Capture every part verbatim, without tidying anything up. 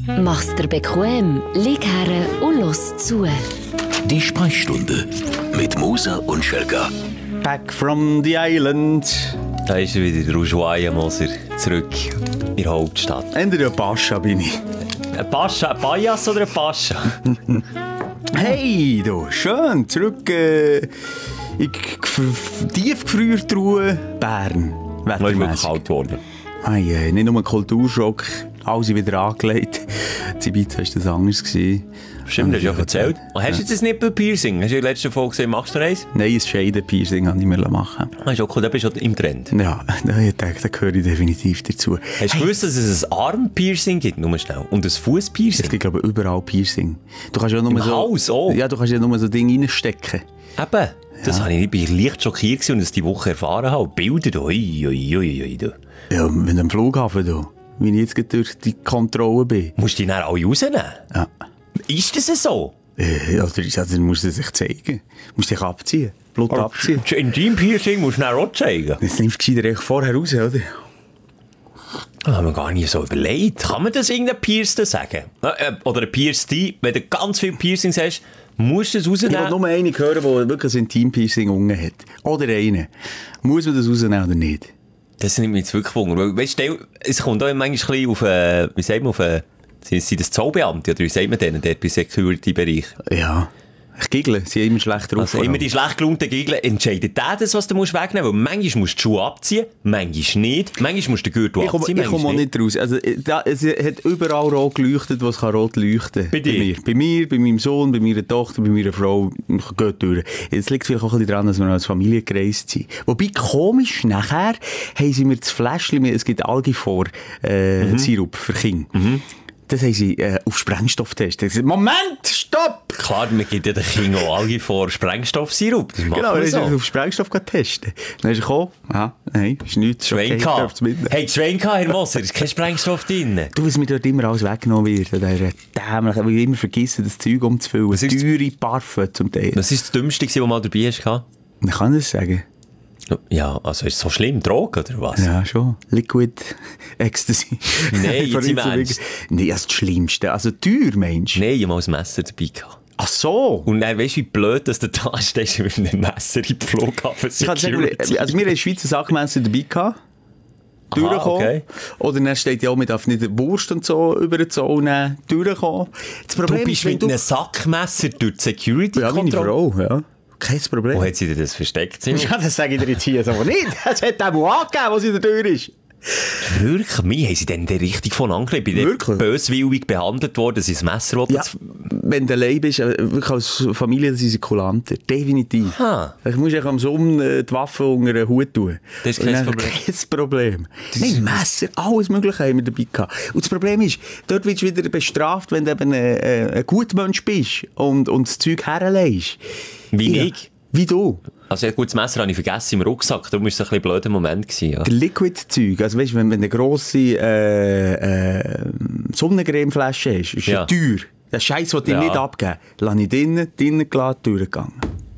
Mach's dir bequem, lieg her und los zu. Die Sprechstunde mit Musa und Schelka. Back from the island. Da ist wieder der Ushuaia Moser zurück in der Hauptstadt. Entweder ein Pascha bin ich. Ein Pascha, ein Pajas oder ein Pascha? Hey, du, schön, zurück äh, in die tiefgefrierte Ruhe Bern. Es ist wirklich kalt geworden. Hey, äh, nicht nur ein Kulturschock, alles wieder angelegt. In Ibiza war das anders gewesen. Stimmt, hast du ja erzählt. Und hast du jetzt ein Nippel-Piercing? Hast du in der letzten Folge gesehen, machst du noch eins? Nein, ein Scheiden-Piercing habe ich mir machen. Ah, ist auch cool, da bist du im Trend. Ja, ich denke, da gehöre ich definitiv dazu. Hast du hey. gewusst, dass es ein Arm-Piercing gibt? Nur schnell. Und ein Fuß-Piercing? Es gibt, glaube ich, überall Piercing. Du kannst ja nur Im so, Haus auch? Ja, du kannst ja nur so Dinge reinstecken. Eben. Das ja. habe ich, ich bin leicht schockiert und das die Woche erfahren habe. Bilder da. Ui, ui, ui, ui, ui. Ja, mit dem Flughafen da. Wie ich jetzt durch die Kontrolle bin. Musst du die dann alle rausnehmen? Ja. Ist das so? Äh, also, also musst du sich zeigen. Du musst dich abziehen. Blut Or abziehen. In deinem Piercing musst du dann auch zeigen. Jetzt nimmst du gescheiter vorher raus, oder? Das haben wir gar nicht so überlegt. Kann man das irgendein Pierster sagen? Oder ein Pierster, wenn du ganz viele Piercings hast, musst du das rausnehmen? Ich will nur einen hören, der wirklich ein Intim-Piercing unten hat. Oder einen. Muss man das rausnehmen oder nicht? Das nimmt mich jetzt wirklich Wunder. Weißt du, es kommt auch manchmal ein bisschen auf, äh, wie sagt man, auf, äh, sind das Zollbeamte, oder wie sagt man denen dort bei Security-Bereich? Ja. Ich giggle, sie haben immer schlechter also immer die schlecht gelaunten Giggeln. Entscheidet der das, was du musst wegnehmen musst? Weil manchmal musst du die Schuhe abziehen, manchmal nicht. Manchmal musst du den Gürtel ich abziehen, Ich komme auch nicht raus. Also, da, es hat überall rot geleuchtet, was rot leuchten kann. Bei dir? Bei mir. Bei mir, bei meinem Sohn, bei meiner Tochter, bei meiner Frau. Geht durch. Jetzt liegt vielleicht auch ein bisschen daran, dass wir als Familie gereist sind. Wobei, komisch, nachher haben sie mir das Fläschchen, es gibt Algifor, äh, mhm. Sirup für Kinder. Mhm. Das haben sie äh, auf Sprengstofftest. Moment, stopp! Klar, man gibt ja den Kindern auch alle vor Sprengstoffsirup. Das genau, dann so. Auf Sprengstoff testen. Dann ist er gekommen. Ja, nein, ist nichts. Schwein gehabt. Hey, Schwein gehabt, Herr Moser, ist kein Sprengstoff drin. Du, was mir dort immer alles weggenommen wird. Dämlich, weil ich immer vergessen, das Zeug umzufüllen. Was ist teure Parfum zum Teil. Was war das Dümmste, was du mal dabei hast? Ich kann das sagen. Ja, also ist es so schlimm, Drogen oder was? Ja, schon. Liquid Ecstasy. Nein, jetzt im Ernst. Nein, das ist das Schlimmste. Also teuer, Mensch. Nein, ich habe mal ein Messer dabei gehabt. Ach so. Und dann weißt du, wie blöd, dass du da stehst mit einem Messer im Flughafen. Ich kann sagen, also wir haben in der Schweiz ein Sackmesser dabei gehabt. Durchgekommen. Okay. Oder dann steht ja auch, man darf nicht Wurst und so über den Zoll nehmen. Durchgekommen. Das Problem du bist ist, mit du... einem Sackmesser durch die Security-Kontrolle? Ja, meine Frau, ja. Kein Problem. Wo hat sie dir das versteckt? Ja, das sage ich dir jetzt hier so nicht. Es hat auch mal angegeben, was in der Tür ist. Wirklich? Mir haben sie dann richtig von angelegt. Ich bin wirklich böswillig behandelt worden, dass ich das Messer wollte. Ja, wenn du allein bist, wirklich als Familie, das ist kulanter. Definitiv. Ha. Ich muss am Sommer die Waffe unter den Hut tun. Das ist kein Problem. Kein Problem. Nein, Messer, alles Mögliche haben wir dabei gehabt. Und das Problem ist, dort wirst du wieder bestraft, wenn du eben ein, ein, ein Gutmensch bist und, und das Zeug herlegst. Wie ja. ich? Wie du? Also, ein gutes Messer habe ich vergessen im Rucksack. Darum war es ein bisschen ein blöder Moment gewesen, ja. Der Liquid-Zeug, also weißt du, wenn, wenn du eine grosse äh, äh, Sonnencremeflasche hast, ist ja teuer. Das Scheiß, den ja. ich nicht abgeben. Lass ich drinnen, drinnen gelassen, durchgegangen.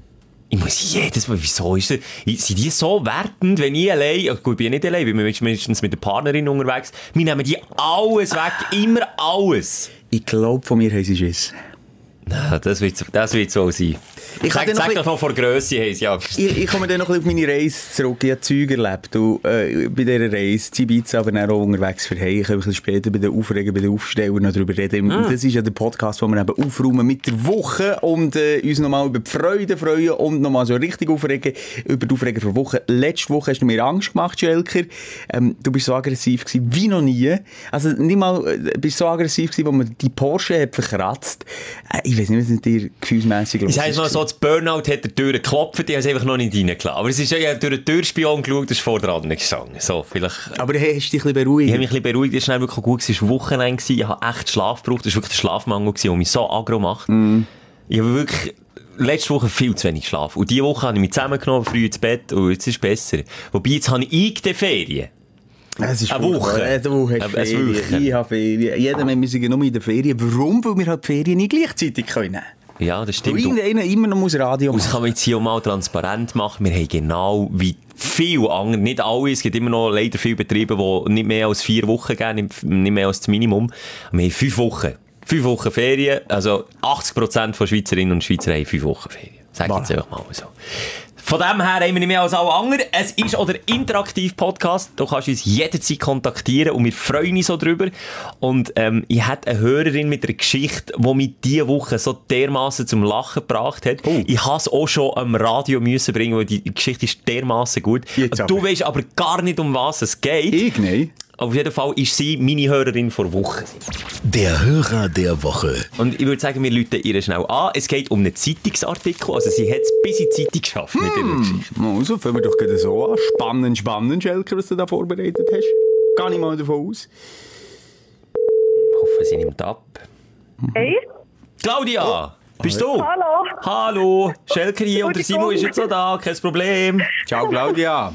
Ich muss jedes Mal, wieso ist das? Sind die so wertend, wenn ich allein, gut, ich bin ja nicht allein, ich bin meistens mit der Partnerin unterwegs, wir nehmen die alles weg, immer alles. Ich glaube, von mir haben sie Schiss. Na, das wird, das wird so sein. Ich sag, sag doch noch vor Grösse haben sie ja. Ich, ich komme dann noch ein bisschen auf meine Reise zurück. Ich habe Zeug erlebt. Und, äh, bei dieser Reise, in Ibiza, aber dann auch unterwegs für hey. Ich kann ein bisschen später bei den Aufregern, bei den Aufstellern noch darüber reden. Mm. Das ist ja der Podcast, wo wir eben aufräumen mit der Woche und äh, uns nochmal über die Freude freuen und nochmal so richtig aufregen über die Aufreger der Woche. Letzte Woche hast du mir Angst gemacht, Schelker. Ähm, du bist so aggressiv gewesen wie noch nie. Also nicht mal, äh, bist so aggressiv gewesen, wo man die Porsche hat verkratzt. Äh, ich weiß nicht, was mit dir gefühlsmässig los ist. Ich sage mal so, das Burnout hat der Tür geklopft, die haben es einfach noch nicht reingelassen. Aber es ist ja, ich habe durch den Türspion geschaut, das ist vor der anderen gestanden. So, vielleicht... Aber hey, hast du dich ein bisschen beruhigt? Ich habe mich ein bisschen beruhigt, das war wirklich gut, es war Wochenende, ich habe echt Schlaf gebraucht, das war wirklich der Schlafmangel, der mich so aggro macht. Mm. Ich habe wirklich letzte Woche viel zu wenig geschlafen. Und diese Woche habe ich mich zusammengenommen, früh ins Bett, und jetzt ist es besser. Wobei, jetzt habe ich die Ferien. Es ist eine Woche. Äh, du hast eine Ferien. Woche. Ich habe Ferien. Jeder Mensch muss nur in der Ferien. Warum? Weil wir halt die Ferien nicht gleichzeitig können. Ja, das stimmt. Weil irgendeiner immer noch muss Radio machen. Das kann man jetzt hier auch mal transparent machen. Wir haben genau wie viel andere, nicht alle, es gibt immer noch leider viele Betriebe, die nicht mehr als vier Wochen geben, nicht mehr als das Minimum. Wir haben fünf Wochen. Fünf Wochen Ferien, also achtzig Prozent von Schweizerinnen und Schweizer haben fünf Wochen Ferien. Sag ich jetzt einfach mal so. Von dem her haben wir nicht mehr als alle anderen. Es ist auch der Interaktiv-Podcast. Du kannst uns jederzeit kontaktieren und wir freuen uns so drüber. Und ähm, ich hatte eine Hörerin mit einer Geschichte, die mich diese Woche so dermassen zum Lachen gebracht hat. Oh. Ich habe es auch schon am Radio müssen bringen, weil die Geschichte ist dermassen gut. Du weißt aber gar nicht, um was es geht. Ich nicht. Auf jeden Fall ist sie meine Hörerin vor Wochen. Der Hörer der Woche. Und ich würde sagen, wir rufen ihr schnell an. Es geht um einen Zeitungsartikel. Also sie hat es bis in die Zeitung geschafft hm. mit ihrer Geschichte. Also, fangen wir doch gerade so an. Spannend, spannend, Schelker, was du da vorbereitet hast. Gehe ich mal davon aus. Ich hoffe, sie nimmt ab. Hey? Claudia! Oh. Bist du? Hallo. Hallo. Schelker hier und der Simon ist jetzt noch da. Kein Problem. Ciao, Claudia.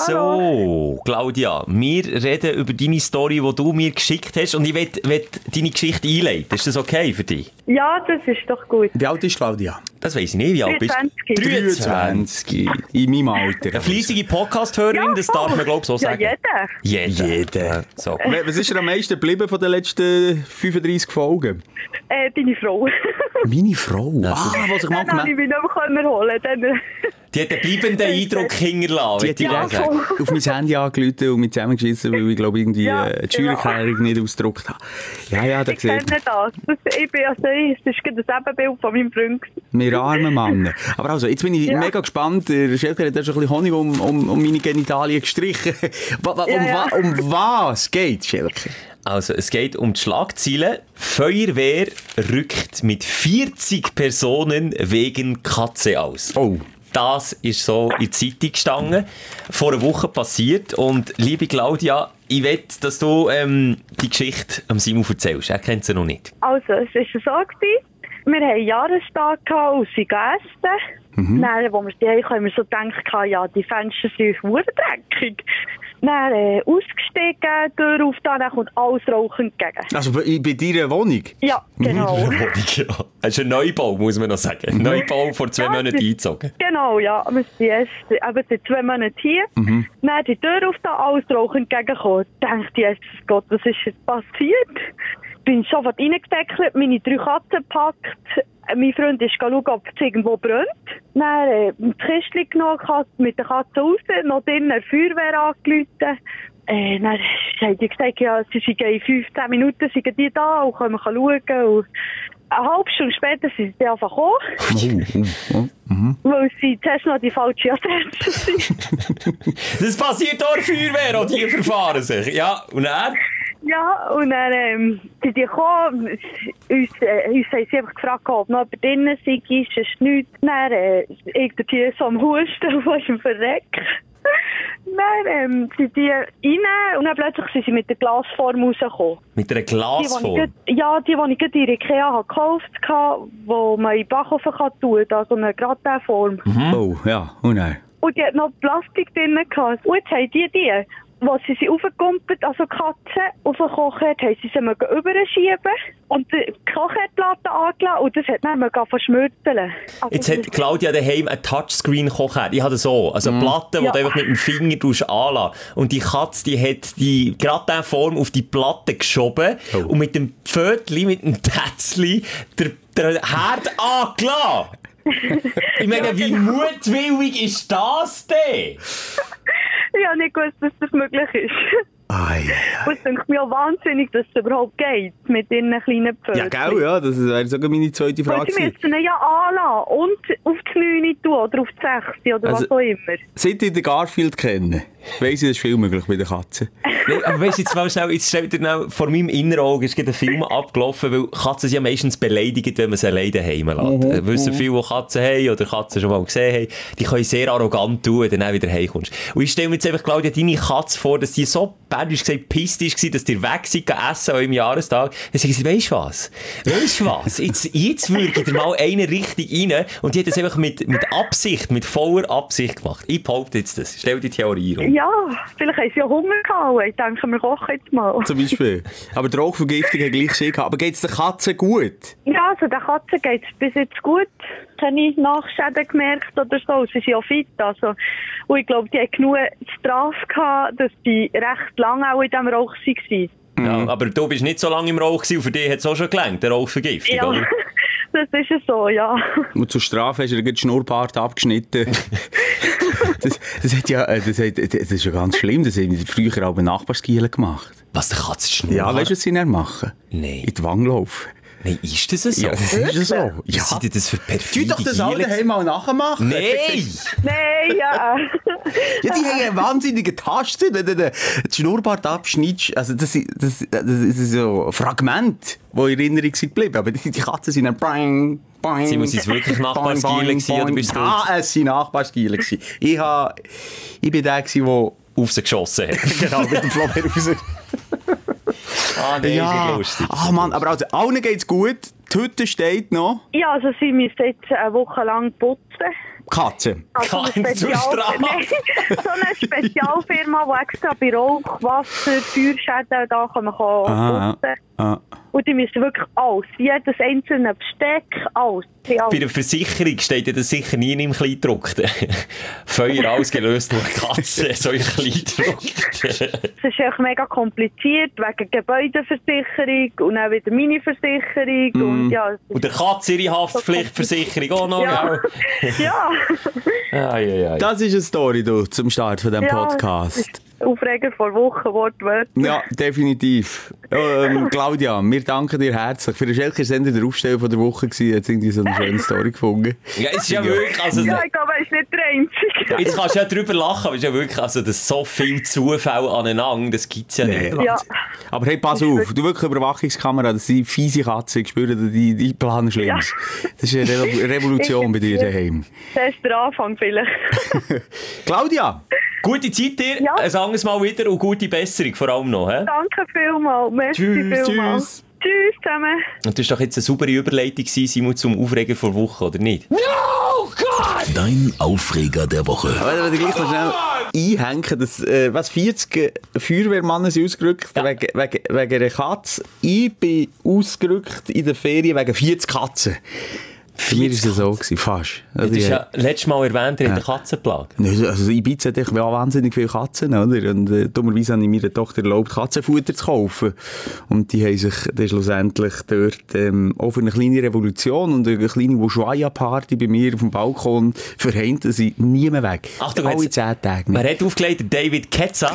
So, Claudia, wir reden über deine Story, die du mir geschickt hast. Und ich will, will deine Geschichte einleiten. Ist das okay für dich? Ja, das ist doch gut. Wie alt ist Claudia? Das weiss ich nicht. Wie alt bist du? dreiundzwanzig. In meinem Alter. Eine fleissige Podcast-Hörerin, ja, das darf man, glaube ich, so sagen. Ja, jeder. Jeder. Jeder. So. Was ist dir am meisten geblieben von den letzten fünfunddreissig Folgen? Äh, deine Frau. Meine Frau? Ja, ah, was ich mal gemerkt habe. Ich mich nicht mehr holen können. Die hat einen bleibenden Eindruck hinterlassen. Die hat direkt ja, auf mein Handy angerufen und mich zusammengeschissen, weil ich glaube irgendwie ja, äh, die Steuererklärung ja. nicht ausgedruckt habe. Ja, ja, da ich kenne das. das. Ich bin also, das ist das Ebenbild von meinem Freund. Wir armen Mann. Aber also, jetzt bin ich ja. mega gespannt. Der Schelker hat ja schon ein bisschen Honig um, um, um meine Genitalien gestrichen. um, ja, ja. um was geht Schelker? Also, es geht um die Schlagzeile. Feuerwehr rückt mit vierzig Personen wegen Katze aus. Oh. Das ist so in der Zeitung gestanden. Vor einer Woche passiert. Und liebe Claudia, ich will, dass du ähm, die Geschichte am Simon erzählst. Er kennt sie noch nicht. Also, es war so gewesen. Wir hatten einen Jahrestag und sind gegessen. Mhm. Dann, wo wir die haben, haben wir so gedacht, ja, die Fenster sind verdammt dreckig. Dann äh, ausgestiegen, Tür auf, dann kommt alles Rauchen entgegen. Also bei, bei deiner Wohnung? Ja, genau. Wohnung, ja. Das ist ein Neubau, muss man noch sagen. Mhm. Neubau vor zwei ja, Monaten eingezogen. Genau, ja. Wir sind erst eben seit zwei Monaten hier. Mhm. Dann die Tür auf, da alles Rauchen entgegengekommen. Ich dachte, Jesus Gott, was ist jetzt passiert? Ich bin sofort reingedeckelt, meine drei Katzen gepackt. Mein Freund ist schauen, ob es irgendwo brennt. Dann äh, das Kistchen genommen, mit der Katze raus, noch drinnen eine Feuerwehr angerufen. Äh, dann haben die gesagt, ja, sie sind in fünfzehn Minuten sind die da und können schauen. Und eine halbe Stunde später sind sie einfach gekommen. Oh, oh, oh. Mhm. Weil sie zuerst noch die falsche Adresse sind. Das passiert auch in der Feuerwehr, und die verfahren sich. Ja, und dann? Ja, und dann ähm, sind die gekommen, uns, äh, uns haben sie einfach gefragt, ob noch jemand drinnen sei, ist es nichts. Dann äh, irgendwie so am Husten, wo ist ein Verreck. Dann ähm, sind die rein und dann plötzlich sind sie mit der Glasform rausgekommen. Mit einer Glasform? Die, die ja, die, die ich gerade in Ikea habe gekauft habe, die man in den Backofen tun kann, also eine Gratin-Form. Mhm. Oh, ja, oh nein. Und die hat noch Plastik drin gehabt. Und jetzt haben die die, als sie sie aufgekumpelt, also die Katze, aufgekocht, haben sie sie überschieben und die Kochherdplatte angelassen und das hat dann verschmürzeln. Also jetzt hat Claudia daheim einen Touchscreen-Kochherd. Ich hatte so, also eine Platte, die ja. du einfach mit dem Finger anlässt. Und die Katze, die hat die Gratin-Form auf die Platte geschoben oh. und mit dem Pfötchen, mit dem Tätzchen, der, der Herd angelassen. Ich meine, wie mutwillig ist das denn? Ich habe nicht gewusst, dass das möglich ist. Ah, ja, ja. Es denkt mir auch wahnsinnig, dass es überhaupt geht, mit ihren kleinen Pfötchen. Ja, gell, ja, das wäre sogar meine zweite Frage. Sie müssen ihn ja anlassen und auf die neun tun oder auf die sechs oder also, was auch immer. Seit ich den Garfield kenne, weiss ich, das ist viel möglich bei den Katzen. Nee, aber weißt du, jetzt mal schnell, jetzt stellt dir vor meinem inneren Auge ist ein Film abgelaufen, weil Katzen sind ja meistens beleidigt, wenn man sie alleine heim lässt. Mhm, wissen viele, die Katzen haben oder Katzen schon mal gesehen haben, die können sehr arrogant tun, wenn du dann wieder heimkommst. Und ich stelle mir jetzt einfach, Claudia, deine Katze vor, dass die so bärdisch gesagt pisst war, dass die weg sind, essen an eurem Jahrestag. Dann sagen sie, weisst du was? Weisst du was? Jetzt, jetzt würge dir mal eine richtig rein. Und die hat das einfach mit, mit Absicht, mit voller Absicht gemacht. Ich behaupte jetzt das. Stell die Theorie rum. Ja, vielleicht haben sie ja Hunger gehabt. denke, wir kochen jetzt mal. Zum Beispiel. Aber die Rauchvergiftung hat gleich Schick. Aber geht es der Katze gut? Ja, also der Katze geht es bis jetzt gut. Keine Nachschäden gemerkt oder so. Sie sind ja fit. Also. Und ich glaube, die haben genug Strafe gehabt, dass die recht lange auch in diesem Rauch waren. Ja, aber du bist nicht so lange im Rauch gewesen, und für dich hat es auch schon gelangt, der Rauchvergiftung, Ja, oder? das ist ja so, ja. Und zur Strafe hast du dir den Schnurrbart abgeschnitten. das, das, hat ja, das, hat, das ist ja ganz schlimm. Das haben früher auch bei Nachbarskielen gemacht. Was, der Katzenschnurr? Ja, weißt du, was sie dann machen? Nein. In die Wange laufen. Nein, ist das so? Ja, das ist so. Ja. Was sind denn das für Tu perfide doch das alle daheim mal nachmachen. Nein! Nein, ja. Ja, die haben einen wahnsinnigen Tasten, wenn du den Schnurrbart abschneidest. Also das, ist- das, das ist so Fragmente, die in Erinnerung sind geblieben. Aber die, die Katzen sind dann boing, boing. Sie muss jetzt wirklich Nachbarskiele gewesen, oder bist du- Ja, es waren Nachbarskiele gewesen. Ich, ha, ich bin der, gewesen, der Auf sie geschossen hat. genau mit dem Flop raus. Ah, nein, Ja, ist lustig. ah Mann, aber also, allen geht's gut. Die Hütte steht noch. Ja, also sie müssen jetzt eine Woche lang putzen. Katze. Also eine Kein Spezial- Zustrahl. Nein, so eine Spezialfirma, die extra bei Rauch, Wasser, Feuerschäden da kann man Ah, putzen. ah. Und die müssen wirklich alles, jedes einzelne Besteck, alles. Sie alles. Bei der Versicherung steht ja das sicher nie im Kleindruckten. Feuer ausgelöst durch Katzen, so im Kleindruckten. Es ist echt mega kompliziert, wegen Gebäudeversicherung und dann wieder Mini-Versicherung. Mm. Und ja, es ist- Und der Katze ihre Haftpflichtversicherung auch noch, ja. gell? ja. Ja, ja, ja. Das ist eine Story, du, zum Start von diesem Ja, Podcast. Aufreger vor Wochen, Wortwörtlich. Ja, definitiv. Ähm, Claudia, wir danken dir herzlich. Für den Schelker Sender der Aufsteller von der Woche gewesen, hat irgendwie so eine schöne Story gefunden. Ja, es ist ja wirklich, also, Ja, ich glaube, er ist nicht der Einzige. jetzt kannst du ja drüber lachen, aber es ist ja wirklich, also, das so viel Zufall aneinander, das gibt's ja nicht. Ja. Aber hey, pass auf, du wirklich Überwachungskamera, das sind fiese Katzen, ich spüre, die, die planen Schlimmes. Das ist eine Re Revolution bei dir daheim. Das ist der Anfang vielleicht. Claudia! Gute Zeit dir, Ja. ein anderes Mal wieder und gute Besserung vor allem noch. He? Danke vielmals. Merci Tschüss, vielmals. tschüss. Tschüss zusammen. Und das war doch jetzt eine saubere Überleitung, Simon, zum Aufreger vor Woche, oder nicht? Dein Aufreger der Woche. Aber ich gleich noch schnell einhängen, dass, äh, was, vierzig Feuerwehrmannen sind ausgerückt Ja. wegen, wegen, wegen einer Katze. Ich bin ausgerückt in der Ferien wegen vierzig Katzen. Für mich war es so, gewesen, fast. Also, Das ist ich- ja letztes Mal erwähnt, er hat eine Katzenplage. Also, also Ibiza hat echt wahnsinnig viele Katzen, oder? Und äh, dummerweise habe ich meiner Tochter erlaubt, Katzenfutter zu kaufen. Und die haben sich dann schlussendlich dort ähm, auch für eine kleine Revolution und eine kleine Ushuaia-Party bei mir auf dem Balkon verheint, dass sie nie mehr weg. Achtung, Alle jetzt- zehn Tage Wer nicht. hat aufgelegt? Der David Ketza?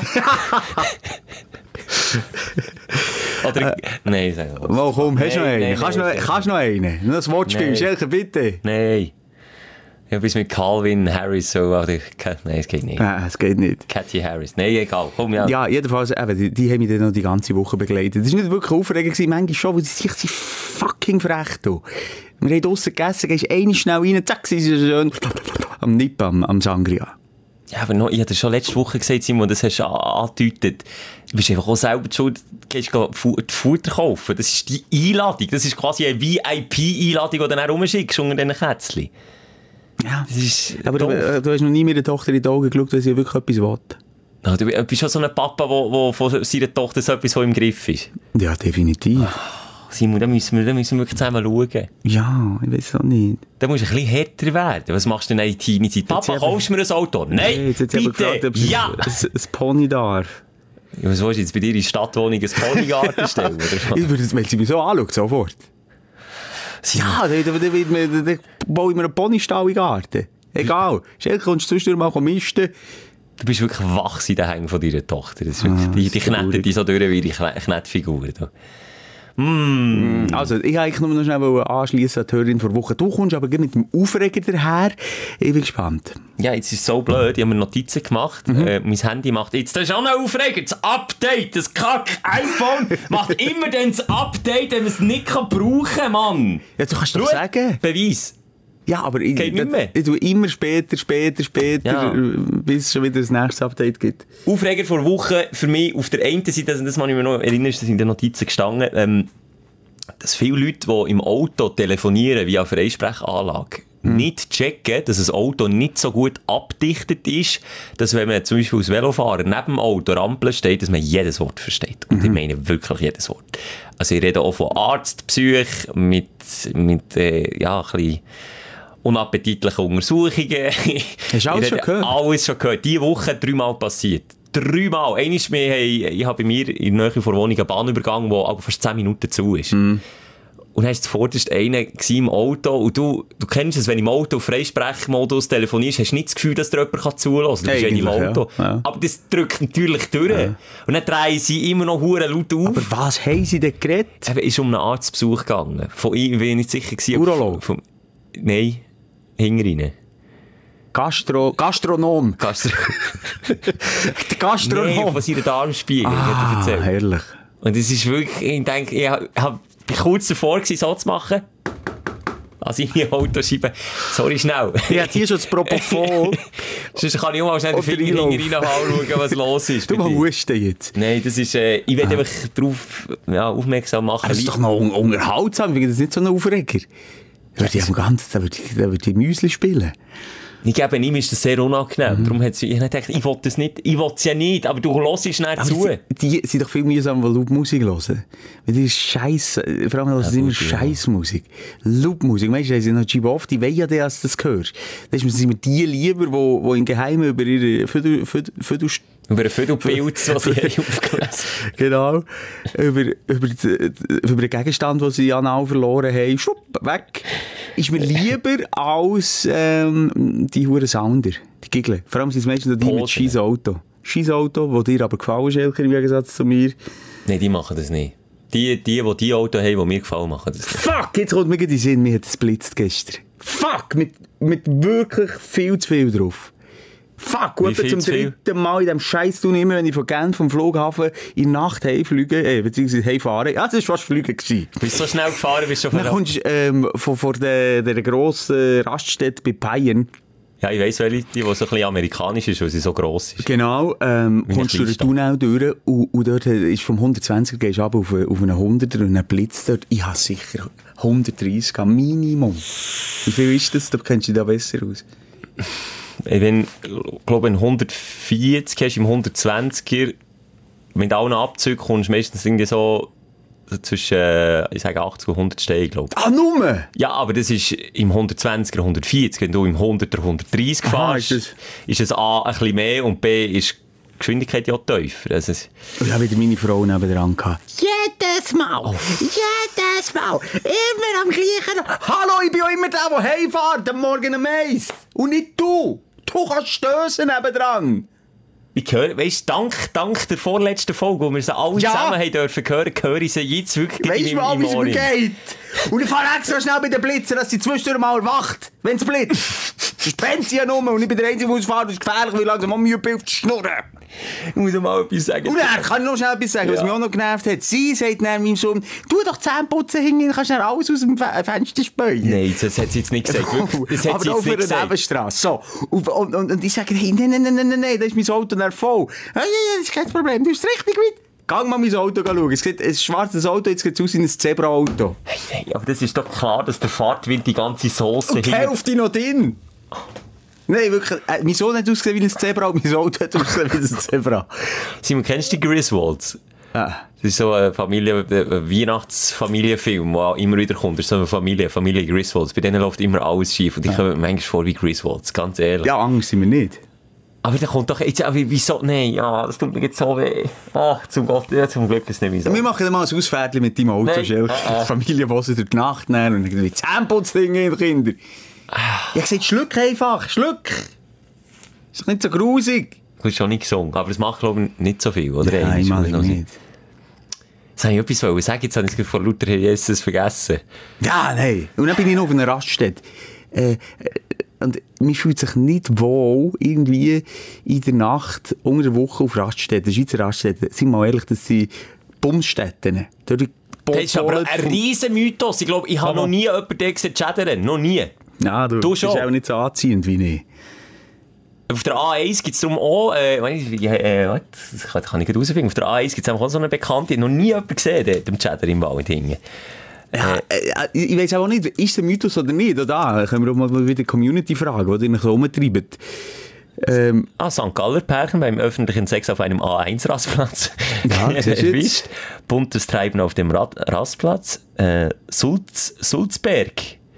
Oder... Nein, sag mal. Mal komm, hast du noch Nein, einen? nein, Kannst du nein, noch, kannst du noch einen? Noch ein Wortspiel, Nein. Schelker, bitte. Nein. Ich habe bis mit Calvin Harris so... Oder, nein, es geht nicht. Nein, es geht nicht. Cathy Harris. Nein, egal. Komm, ja. Ja, jedenfalls, eben, die, die haben mich dann noch die ganze Woche begleitet. Das war nicht wirklich aufregend, gewesen, manchmal schon, weil sie sich fucking frech tun. Wir haben draussen gegessen, gehst eine schnell rein, zack, sie sind schön am Nippen, am, am Sangria. Ja, aber noch, ich hatte schon letzte Woche gesagt, Simon, das hast du an- angedeutet. Du bist einfach auch selber die Schuld, du gehst go Fu die Futter kaufen. Das ist die Einladung. Das ist quasi eine V I P-Einladung, die du dann rumschickst unter diesen Kätzchen. Ja. Das ist Aber du, doof. äh, du hast noch nie meiner Tochter in die Augen geschaut, weil sie wirklich etwas will. Ja, du bist schon so ein Papa, der von seiner Tochter so etwas so im Griff ist. Ja, definitiv. Simon, da müssen wir, da müssen wir wirklich zusammen schauen. Ja, ich weiß auch nicht. Da musst du ein bisschen härter werden. Was machst du denn in deiner Teenie-Zeit? Papa, Jetzt kaufst du mir ein Auto? Nein, Hey, jetzt hat sie aber bitte, gefragt, ob sie ja! ein, ein, ein Pony darf. Ja, was willst du jetzt bei dir in der Stadtwohnung ein Ponygarten stellen? Oder? Ich würde, wenn sie mich so anschaut, sofort. Ja, dann, dann, dann, dann, dann baue ich mir einen Ponystall in den Garten. Egal. Schelke, kommst du zwischendurch mal misten? Du bist wirklich wach in den Hängen von deiner Tochter. Das ist wirklich, Ah, die, die das ist kneten die so durch wie die Kne- Knettfigur. Da. Mm. Also, ich wollte eigentlich nur noch schnell anschliessen an die Hörerin vor Woche. Du kommst aber gleich mit dem Aufreger daher. Ich bin gespannt. Ja, jetzt ist es so blöd. Ich habe mir Notizen gemacht. Mhm. Äh, mein Handy macht jetzt, das ist auch noch Aufreger, das Update, das Kack-iPhone macht immer dann das Update, wenn man es nicht kann brauchen kann, Mann. Ja, du kannst doch Schau, sagen. Beweis. Ja, aber ich, Geht nicht mehr. ich tue immer später, später, später, Ja. bis es schon wieder das nächste Update gibt. Aufreger vor Woche für mich auf der einen Seite, das, das kann ich mir noch erinnern, ist das in den Notizen gestanden, ähm, dass viele Leute, die im Auto telefonieren via Freisprechanlage, mhm. nicht checken, dass ein Auto nicht so gut abdichtet ist, dass wenn man zum Beispiel als Velofahrer neben dem Auto Rampeln steht, dass man jedes Wort versteht. Und mhm. ich meine wirklich jedes Wort. Also ich rede auch von Arzt, Psych, mit, mit äh, ja, ein bisschen unappetitlichen Untersuchungen. Hast du alles schon gehört? Alles schon gehört. Diese Woche dreimal passiert. Dreimal. Einmal mehr, hey, ich habe bei mir in der Nähe der Wohnung einen Bahnübergang, der aber fast zehn Minuten zu ist. Mm. Und dann war zuvorderst einer im Auto. Und du, du kennst es, wenn du im Auto auf Freisprechmodus telefonierst, hast du nicht das Gefühl, dass dir jemand zulassen kann. Du bist ja in deinem Auto. Ja. Ja. Aber das drückt natürlich durch. Ja. Und dann drehen sie immer noch hure laut auf. Aber was haben sie denn geredet? Es ist um einen Arztbesuch gegangen. Von ihm bin ich nicht sicher gewesen. Urolog? Von, nein, hinterrein. Gastro... Gastronom. Gastro Der Gastronom. Nein, von seiner Darmspiegelung, ah, hat er erzählt. Herrlich. Und es ist wirklich, ich denke, ich war kurz davor gewesen, so zu machen. An seine Autoscheibe. Sorry, schnell. Ich hatte hier schon das Propofol. Sonst kann ich auch mal schnell den Finger hinten reinschauen, was los ist. Du mal husten jetzt. Nein, das ist, äh, ich will ah. einfach darauf ja, aufmerksam machen. Aber das ist doch noch un- unterhaltsam, ich finde das nicht so ein Aufreger. Da würde ich am ganzen, da würde ich, da würde ich Müsli spielen. Ich gebe ihm ist das sehr unangenehm. Mhm. Darum hat sie, ich habe gedacht, ich will das nicht, ich will es ja nicht, aber du hörst es schnell zu. Die, die sind doch viel mühsamer, die Loop-Musik hören. Weil die ist scheisse, vor allem hören sie immer Scheissmusik. Loop-Musik, weißt du, sie noch G-Boff, die wollen ja, dass du das hörst. Dann sind mir die lieber, die, die im Geheimen über ihre Viertel, Viertel, Viertel, über ein Viertelpilz, was sie aufgelesen. Genau. Über, über, über den Gegenstand, den sie anal verloren haben, schwupp, weg. Ist mir lieber als ähm, die huren Sounder, die Giggle. Vor allem sind es meistens die mit scheiß Auto. Scheiß Auto, das dir aber gefallen ist, Elker, im Gegensatz zu mir. Nein, die machen das nicht. Die, die, die die Auto haben, die mir gefallen, machen das nicht. Fuck, jetzt kommt mir in den Sinn, mir hat es blitzt gestern. Fuck, mit, mit wirklich viel zu viel drauf. Fuck, gut, zum dritten Mal in diesem Scheiß tun immer, wenn ich von Genf vom Flughafen in der Nacht heimfliege, äh, beziehungsweise heimfahren. Ja, das war fast Fliegen gewesen. Bist du so schnell gefahren, bist du schon Dann kommst du ähm, von, von der, der grossen Raststätte bei Bayern. Ja, ich weiss, welche, die, die so ein bisschen amerikanisch ist, weil sie so gross ist. Genau, ähm, kommst du durch den Tunnel durch und, und dort ist vom hundertzwanziger gehst du ab auf, auf einen hunderter und dann blitzt dort. Ich habe sicher hundertdreissig Minimum. Wie viel ist das? Da kennst du dich da besser aus. Wenn, glaube ich, hundertvierzig hast, im hundertzwanziger, mit allen Abzügen kommst du meistens irgendwie so, so zwischen, äh, ich sage achtzig und hundert Steine, glaube ich. Ah, nur? Ja, aber das ist im hundertzwanziger, hundertvierzig. Wenn du im hunderter, hundertdreissig fährst, ist, ist es A, ein bisschen mehr und B, ist die Geschwindigkeit ja tiefer. Also, ich habe wieder meine Frau nebenan gehabt. Jedes Mal! Oh. Jedes Mal! Immer am gleichen... Hallo, ich bin auch immer der, der heimfährt, am Morgen um eins. Und nicht du! Du kannst stößen nebenan! Ich höre, weißt du, dank, dank der vorletzten Folge, wo wir sie alle ja. zusammen haben dürfen hören, höre ich sie jetzt wirklich weißt in meinem Weißt du, wie es mir geht? Und ich fahre extra schnell bei den Blitzen, dass sie zwischendurch mal erwacht, wenn es blitzt. Sonst pennt sie ja nur und ich bin der Einzige, der ausfahren, das ist gefährlich, weil langsam am Mühe auf die Schnurren. Ich muss mal etwas sagen. Und er kann ich noch schnell etwas sagen, ja. was mich auch noch genervt hat. Sie sagt dann meinem Sohn, tu doch Zähne putzen hinten, dann kannst du alles aus dem Fenster spähen. Nein, das hat sie jetzt nicht gesagt. Das hat aber sie auch für eine Nebenstrasse. So. Und, und, und, und ich sage, hey, nein, nein, nein, nein, nein, da ist mein Auto dann voll. Ja, ja, ja, das ist kein Problem, du bist richtig weit. Geh mal mein Auto schauen. Es gibt ein schwarzes Auto, jetzt geht es aus in ein Zebra-Auto. Hey, hey, aber das ist doch klar, dass der Fahrtwind die ganze Soße und die Hälfte noch drin. Nein, wirklich. Äh, mein Sohn hat ausgesehen wie ein Zebra und mein Auto hat ausgesehen wie ein Zebra. Simon, kennst du die Griswolds? Ja. Das ist so ein Familie, ein Weihnachtsfamilienfilm, der immer wieder kommt. Das ist so eine Familie, Familie Griswolds. Bei denen läuft immer alles schief und die ja. kommen manchmal vor wie Griswolds, ganz ehrlich. Ja, Angst sind wir nicht. Aber da kommt doch jetzt auch, wieso, nein, ja, das tut mir jetzt so weh. Ach, zum Gott, ja, zum Glück ist es nicht so. Wir machen dann mal ein Ausfährtchen mit deinem Auto, nee. Schelke. Ah, ah. Familie, die sie durch die Nacht nehmen und irgendwie Zahnputzdinge in die Kinder. Ah. Ich habe gesagt, schluck einfach, schluck. Ist doch nicht so grusig. Du hast schon nicht gesungen, aber das macht, glaube ich, nicht so viel, oder? Nein, einmal nicht. Jetzt habe ich etwas wollen sagen, jetzt habe ich es vor lauter Jesus vergessen. Ja, nein. Und dann bin ich noch auf einer Raststätte. Äh, und man fühlt sich nicht wohl, irgendwie in der Nacht, unter der Woche auf Raststätten, Schweizer Raststätten. Sind wir mal ehrlich, das sind Bumsstätten. Das ist aber ein riesen Mythos. Ich glaube, ich habe noch nie jemanden gesehen, schädern. Noch nie. Ja, du, du bist auch nicht so anziehend wie ich. Auf der A eins gibt es darum auch, äh, äh, das kann ich nicht herausfinden, auf der A eins gibt es auch so eine Bekannte, noch nie jemanden gesehen, der dem Cheddar im Wald hingen. Ja, äh, ich weiss auch nicht, ist der Mythos oder nicht? Oder da können wir auch mal wieder die Community fragen, die dich so umtreibt. Ähm, ah, Sankt Galler Pärchen beim öffentlichen Sex auf einem A eins Rastplatz. Ja, erwischt. Buntes Treiben auf dem Rad Rastplatz. Äh, Sulz, Sulzberg.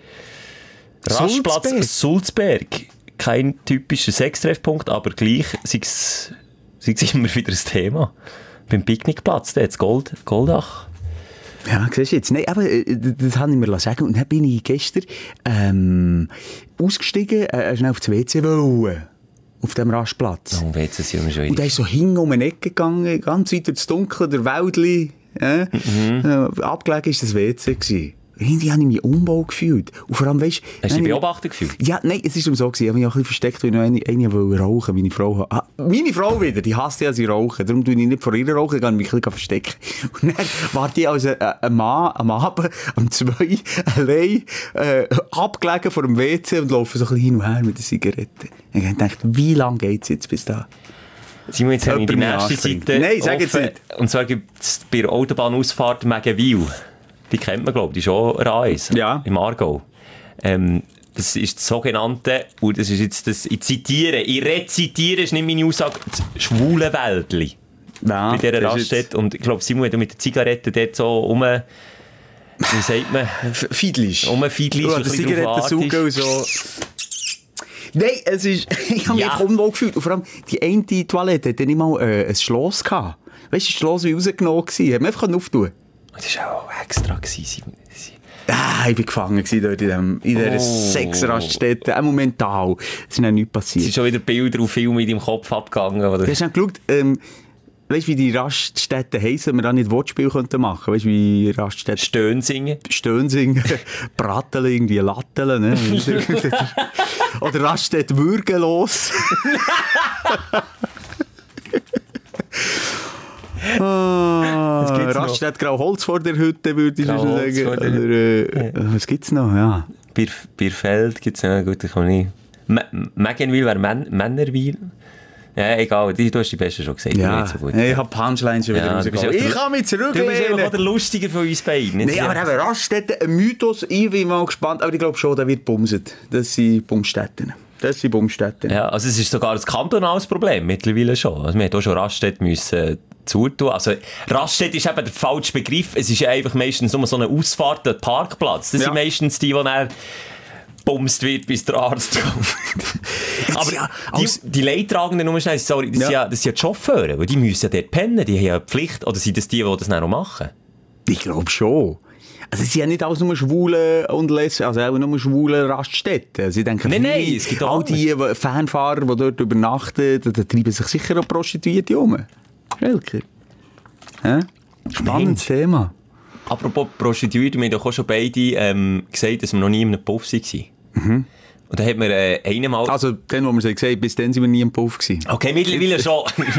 Rastplatz Sulzberg. Sulzberg. Kein typischer Sextreffpunkt, aber gleich sei es immer wieder ein Thema. Beim Picknickplatz, da hat es Gold, Goldach. Ja, siehst du jetzt. Nein, aber äh, das habe ich mir sagen. Und dann bin ich gestern ähm, ausgestiegen, äh, schnell aufs W C wollen. Auf dem Rastplatz. Oh, W C sind wir schon. Und da ist so hinten um eine Ecke gegangen, ganz weit ins Dunkel, der Wäldli. Äh, mhm. äh, abgelegen war das W C gewesen. Irgendwie habe ich mich unwohl gefühlt. Und vor allem, weißt, hast du dich beobachtet gefühlt? Ja, nein, es war so, gewesen. Ich habe mich auch ein bisschen versteckt, weil ich noch eine, eine wollte rauchen. Meine Frau, ah, meine Frau wieder, die hasst ja, sie rauchen. Darum tue ich nicht vor ihr rauchen, ich mich ein bisschen verstecken. Und dann warte ich als ein, ein Mann am Abend, um zwei, allein, äh, abgelegen vor dem W C und laufe so ein bisschen hin und her mit der Zigarette. Und ich dachte, wie lange geht es jetzt bis da? Simon, jetzt haben wir die nächste Seite. Nein, sag jetzt nicht. Und zwar gibt es bei der Autobahnausfahrt Megenwil. Die kennt man, glaube ich, die ist auch R eins. Ja. Im Aargau. Ähm, das ist das sogenannte, und das ist jetzt das, ich zitiere, ich rezitiere, ist nicht meine Aussage, das schwule Wäldli. Ja, bei dieser Raststätte. Und ich glaube, Simon hat mit der Zigarette dort so um, wie sagt man? Fiedlisch. Um Fiedlisch. Oh, die Zigarette saugen und so. Nein, es ist, ich habe mich ja. unwohl gefühlt. Und vor allem, die eine Toilette hatte nicht mal äh, ein Schloss gehabt. Weißt du, das Schloss war rausgenommen. Hat man einfach auftun. Das war auch extra. Ah, ich war gefangen dort in, dem, in dieser oh. Sexraststätte. Auch mental. Es ist noch nichts passiert. Es sind schon wieder Bilder und Filme in deinem Kopf abgegangen. Oder? Du hast dann geschaut, ähm, weißt du, wie die Raststätten heissen, wir da nicht Wortspiel könnten machen. Weißt du, wie Raststätten... Stöhnsingen. Stöhnsingen. Bratteln, irgendwie Latteln. Ne? Oder Raststätte würgelos. Ah, Raststätte Grauholz vor der Hütte, würde ich schon sagen. Oder, äh, ja. Was gibt's noch? Ja. Bier, Bierfeld gibt's noch. Gut, ich kann nicht. Megenwil wäre Man Männerwil. Ja, egal, du hast die Besten schon gesagt. Ja, so gut. Ich habe Punchlines schon wieder ja, rausgekommen. Ich kann mich zurücklehnen. Du bist einfach der Lustiger von uns beiden. Nein, aber eben Raststätten, ein Mythos. Ich bin mal gespannt, aber ich glaube schon, der wird bumset. Das sind Bumstätten. Das sind Bumstätten. Ja, also es ist sogar ein kantonales Problem mittlerweile schon. Also wir hätten auch schon Raststätten müssen zutun. Also Raststätte ist eben der falsche Begriff. Es ist ja einfach meistens nur so eine Ausfahrt, ein Parkplatz. Das ja. sind meistens die, die dann bumst wird, bis der Arzt kommt. Aber ja, die, die Leidtragenden, nur schnell, sorry, das, ja. Sind ja, das sind ja die Chauffeure, weil die müssen ja dort pennen, die haben ja eine Pflicht. Oder sind das die, die das dann auch machen? Ich glaube schon. Also es sind ja nicht alles nur Schwule und Lesben, also auch nur schwule Raststätten. Sie denken, nein, nein, es gibt auch all die Fernfahrer, die dort übernachten, da, da treiben sich sicher auch Prostituierte um. Schelker. Spannendes Nein. Thema. Apropos Prostituierte, wir haben doch auch schon beide ähm, gesagt, dass wir noch nie in einem Puff waren. Mhm. Und dann hat mir äh, einmal... Also, dann, wo wir es gesagt haben, bis dann sind wir nie im Puff gewesen. Okay, mittlerweile schon.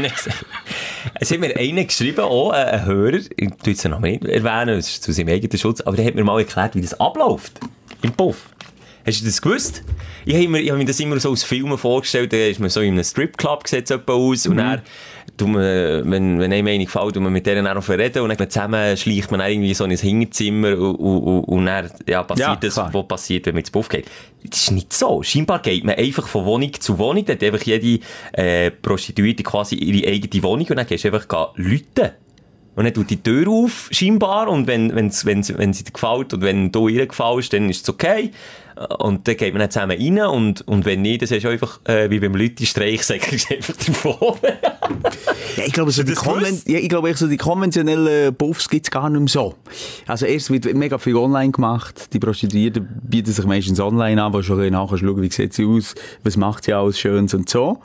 Es hat mir einer geschrieben, auch äh, ein Hörer, ich tue jetzt den Namen nicht erwähnen, das ist zu seinem eigenen Schutz, aber der hat mir mal erklärt, wie das abläuft im Puff. Hast du das gewusst? Ich habe mir, hab mir das immer so aus Filmen vorgestellt, da ist man so in einem Stripclub, sieht es aus, mhm. und dann, tut man, wenn, wenn einem eine gefällt, tut man mit denen dann auch reden, und dann zusammen schleicht man dann irgendwie so in ein Hinterzimmer, und, und, und dann, ja, passiert ja, das, klar. Was passiert, wenn man ins Puff geht. Das ist nicht so. Scheinbar geht man einfach von Wohnung zu Wohnung, da hat einfach jede äh, Prostituierte quasi ihre eigene Wohnung, und dann gehst du einfach läuten. Und dann tut die Tür auf, scheinbar, und wenn, wenn's, wenn's, wenn sie dir gefällt und wenn du ihr gefällst, dann ist es okay. Und dann geht man dann zusammen rein, und, und wenn nicht, dann ist es einfach, äh, wie beim Lütti-Streich, sagst du einfach davon. Ja, ich glaube, so die, Konven- ja, ich glaube, so die konventionellen Puffs gibt es gar nicht mehr so. Also erst wird mega viel online gemacht. Die Prostituierten bieten sich meistens online an, wo du schon nachher schauen, wie sieht sie aus, was macht sie alles Schönes und so.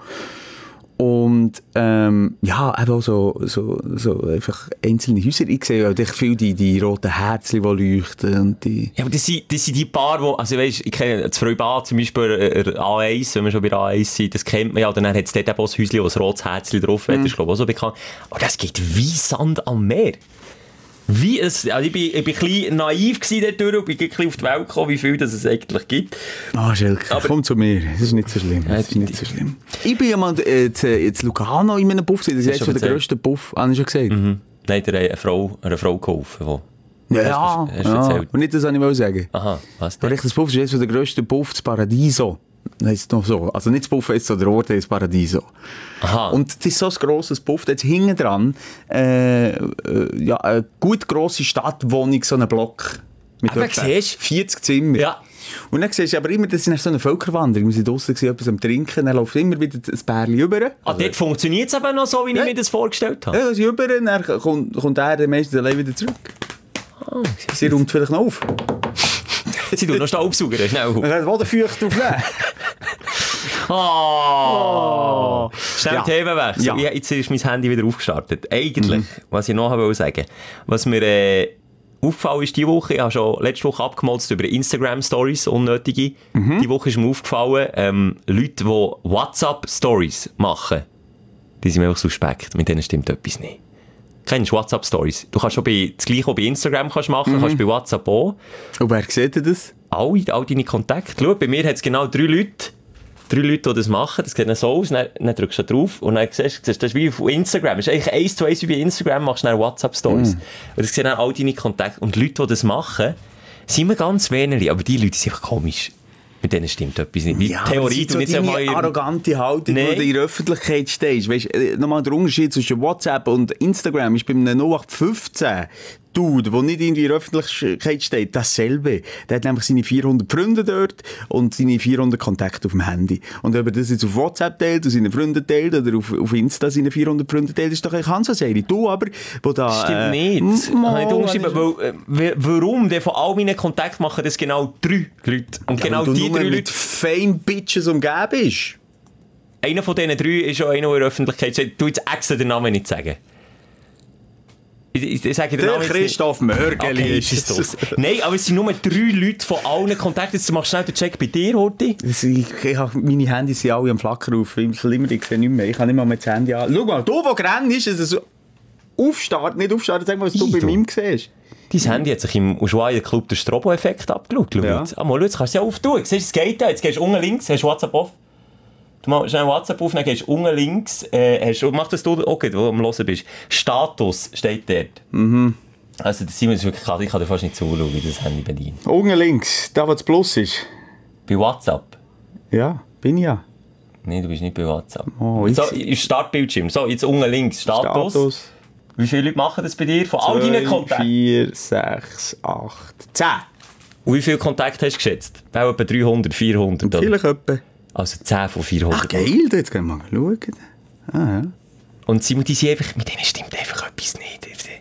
Und ähm, ja, eben auch so, so, so einfach einzelne Häuser. Ich sehe ja viel die, die roten Herzchen, die leuchten. Und die ja, aber das sind, das sind die Paar, die, also weißt, ich kenne das Freibad zum Beispiel, äh, A eins, wenn wir schon bei A eins sind, das kennt man ja. Dann hat es dort auch ein Häuschen, wo ein rotes Herzchen drauf hat, mm. das ist, glaube ich, auch so bekannt. Aber das geht wie Sand am Meer. Wie es, also ich bin, ich bin ein bisschen naiv gewesen dort und bin ein bisschen auf die Welt gekommen, wie viel das es eigentlich gibt. Ah, Schelke, komm zu mir. Das ist nicht so schlimm. Das ist nicht so schlimm. Ich bin ja mal jetzt, jetzt Lugano in einem Puff gewesen. Das ist jetzt schon der grösste Puff, habe ich schon gesagt. Mhm. Nein, der hat eine Frau, eine Frau geholfen. Wo Ja, hast du ja. erzählt. Und nicht das, was ich will sagen. Aha, was Der denn? das Puff ist eines der grössten Puff, das Paradiso. Heisst noch so. Also nicht das Puff, jetzt so der Ort, das Paradiso. Aha. Und das ist so ein grosses Puff, da jetzt hinten dran, äh, äh, ja, eine gut grosse Stadtwohnung, so einen Block. Mit Aber etwa siehst du? vierzig Zimmer. Ja. Und dann siehst du aber immer, das ist so eine Völkerwanderung. Wir sind draussen, etwas am Trinken, dann läuft immer wieder ein Bärchen rüber. Ah, dort funktioniert es eben noch so, wie Ja. ich mir das vorgestellt habe. Ja, das ist rüber, dann kommt, kommt er dann meistens allein wieder zurück. Oh, Sie räumt vielleicht noch auf. sie tun noch Staubsauger, schnell. Dann hat er feucht aufnehmen. Oh. Schnell Ja. Themenwechsel. Ja. Ja, jetzt ist mein Handy wieder aufgestartet. Eigentlich, was ich noch wollte sagen, was mir äh, aufgefallen ist diese Woche, ich habe schon letzte Woche abgemolzt über Instagram-Stories, unnötige. Die Woche ist mir aufgefallen, ähm, Leute, die WhatsApp-Stories machen, die sind mir einfach suspekt. Mit denen stimmt etwas nicht. Kennst du WhatsApp-Stories? Du kannst schon bei, das Gleiche auch bei Instagram kannst machen, kannst bei WhatsApp auch. Und wer sieht denn das? Alle, all deine Kontakte. Schau, bei mir hat es genau drei Leute, drei Leute, die das machen. Das sieht dann so aus, dann, dann drückst du da drauf und dann siehst du, das ist wie auf Instagram. Das ist eigentlich eins zu eins wie bei Instagram, machst du dann WhatsApp-Stories. Und das sehen dann all deine Kontakte. Und die Leute, die das machen, sind mir ganz wenig, aber die Leute sind einfach komisch. Mit denen stimmt etwas nicht. Wie Theorie, du du nicht nicht so einmal... deine arrogante Haltung, Nein. wo du in der Öffentlichkeit stehst. Weißt, äh, nochmal der Unterschied zwischen WhatsApp und Instagram ist bei einem null acht fünfzehn Dude, der nicht in der Öffentlichkeit steht, dasselbe. Der hat nämlich seine vierhundert Freunde dort und seine vierhundert Kontakte auf dem Handy. Und ob er das jetzt auf WhatsApp teilt, und seine Freunde teilt, oder auf, auf Insta seine vierhundert Freunde teilt, ist doch eigentlich ganz was ehrlich. Du aber, wo da... Stimmt äh, nicht. m- Habe ich mal, umgeschrieben, weil, äh, w- warum? Denn von all meinen Kontakten machen das genau drei Leute. Und Ja, genau weil du die nur drei mit Leute... Fame Bitches umgeben bist. Einer von diesen drei ist auch einer, der in der Öffentlichkeit steht. Du jetzt extra den Namen nicht sagen. Ich, ich, ich sage den Der Namen jetzt nicht. Christoph Mörgeli Okay, ist ist es. es. Nein, aber es sind nur drei Leute von allen Kontakten. Jetzt machst du schnell den Check bei dir, Horti. Ich, ich hab, meine Handys sind alle am Flacker auf. Ich will immer, ich sehe nicht mehr. Ich kann nicht mal mein Handy an. Schau mal, du, wo gerannt ist, es so aufstartet, nicht aufstartet, sag mal, was du Ich, bei du. meinem siehst. Dein Handy hat sich im Ushuaia-Club den Strobo-Effekt abgeschaut. Schau Ja. jetzt. Ah, mal, jetzt kannst du es ja auftun. Siehst du, es geht ja. Jetzt gehst du unten links, hast WhatsApp auf. Du machst schnell WhatsApp auf, dann gehst du unten links, äh, hast, mach das du, okay, wo du am Hören bist. Status steht dort. Mhm. Also, das Simon ist wirklich klar, ich kann dir fast nicht zuschauen, wie das Handy bedient. Unten links, da wo das Plus ist. Bei WhatsApp? Ja, bin ich ja. Nein, du bist nicht bei WhatsApp. Oh, ich so, seh- im Startbildschirm. So, jetzt unten links, Status. Status. Wie viele Leute machen das bei dir? Von all deinen Kontakten? vier, sechs, acht, zehn. Und wie viele Kontakte hast du geschätzt? Auch etwa dreihundert, vierhundert. Oder? Vielleicht etwa. Also zehn von vierhundert. Ach, geil, jetzt können wir mal schauen. Ah, ja. Und Simon, die sind einfach, mit denen stimmt einfach etwas nicht.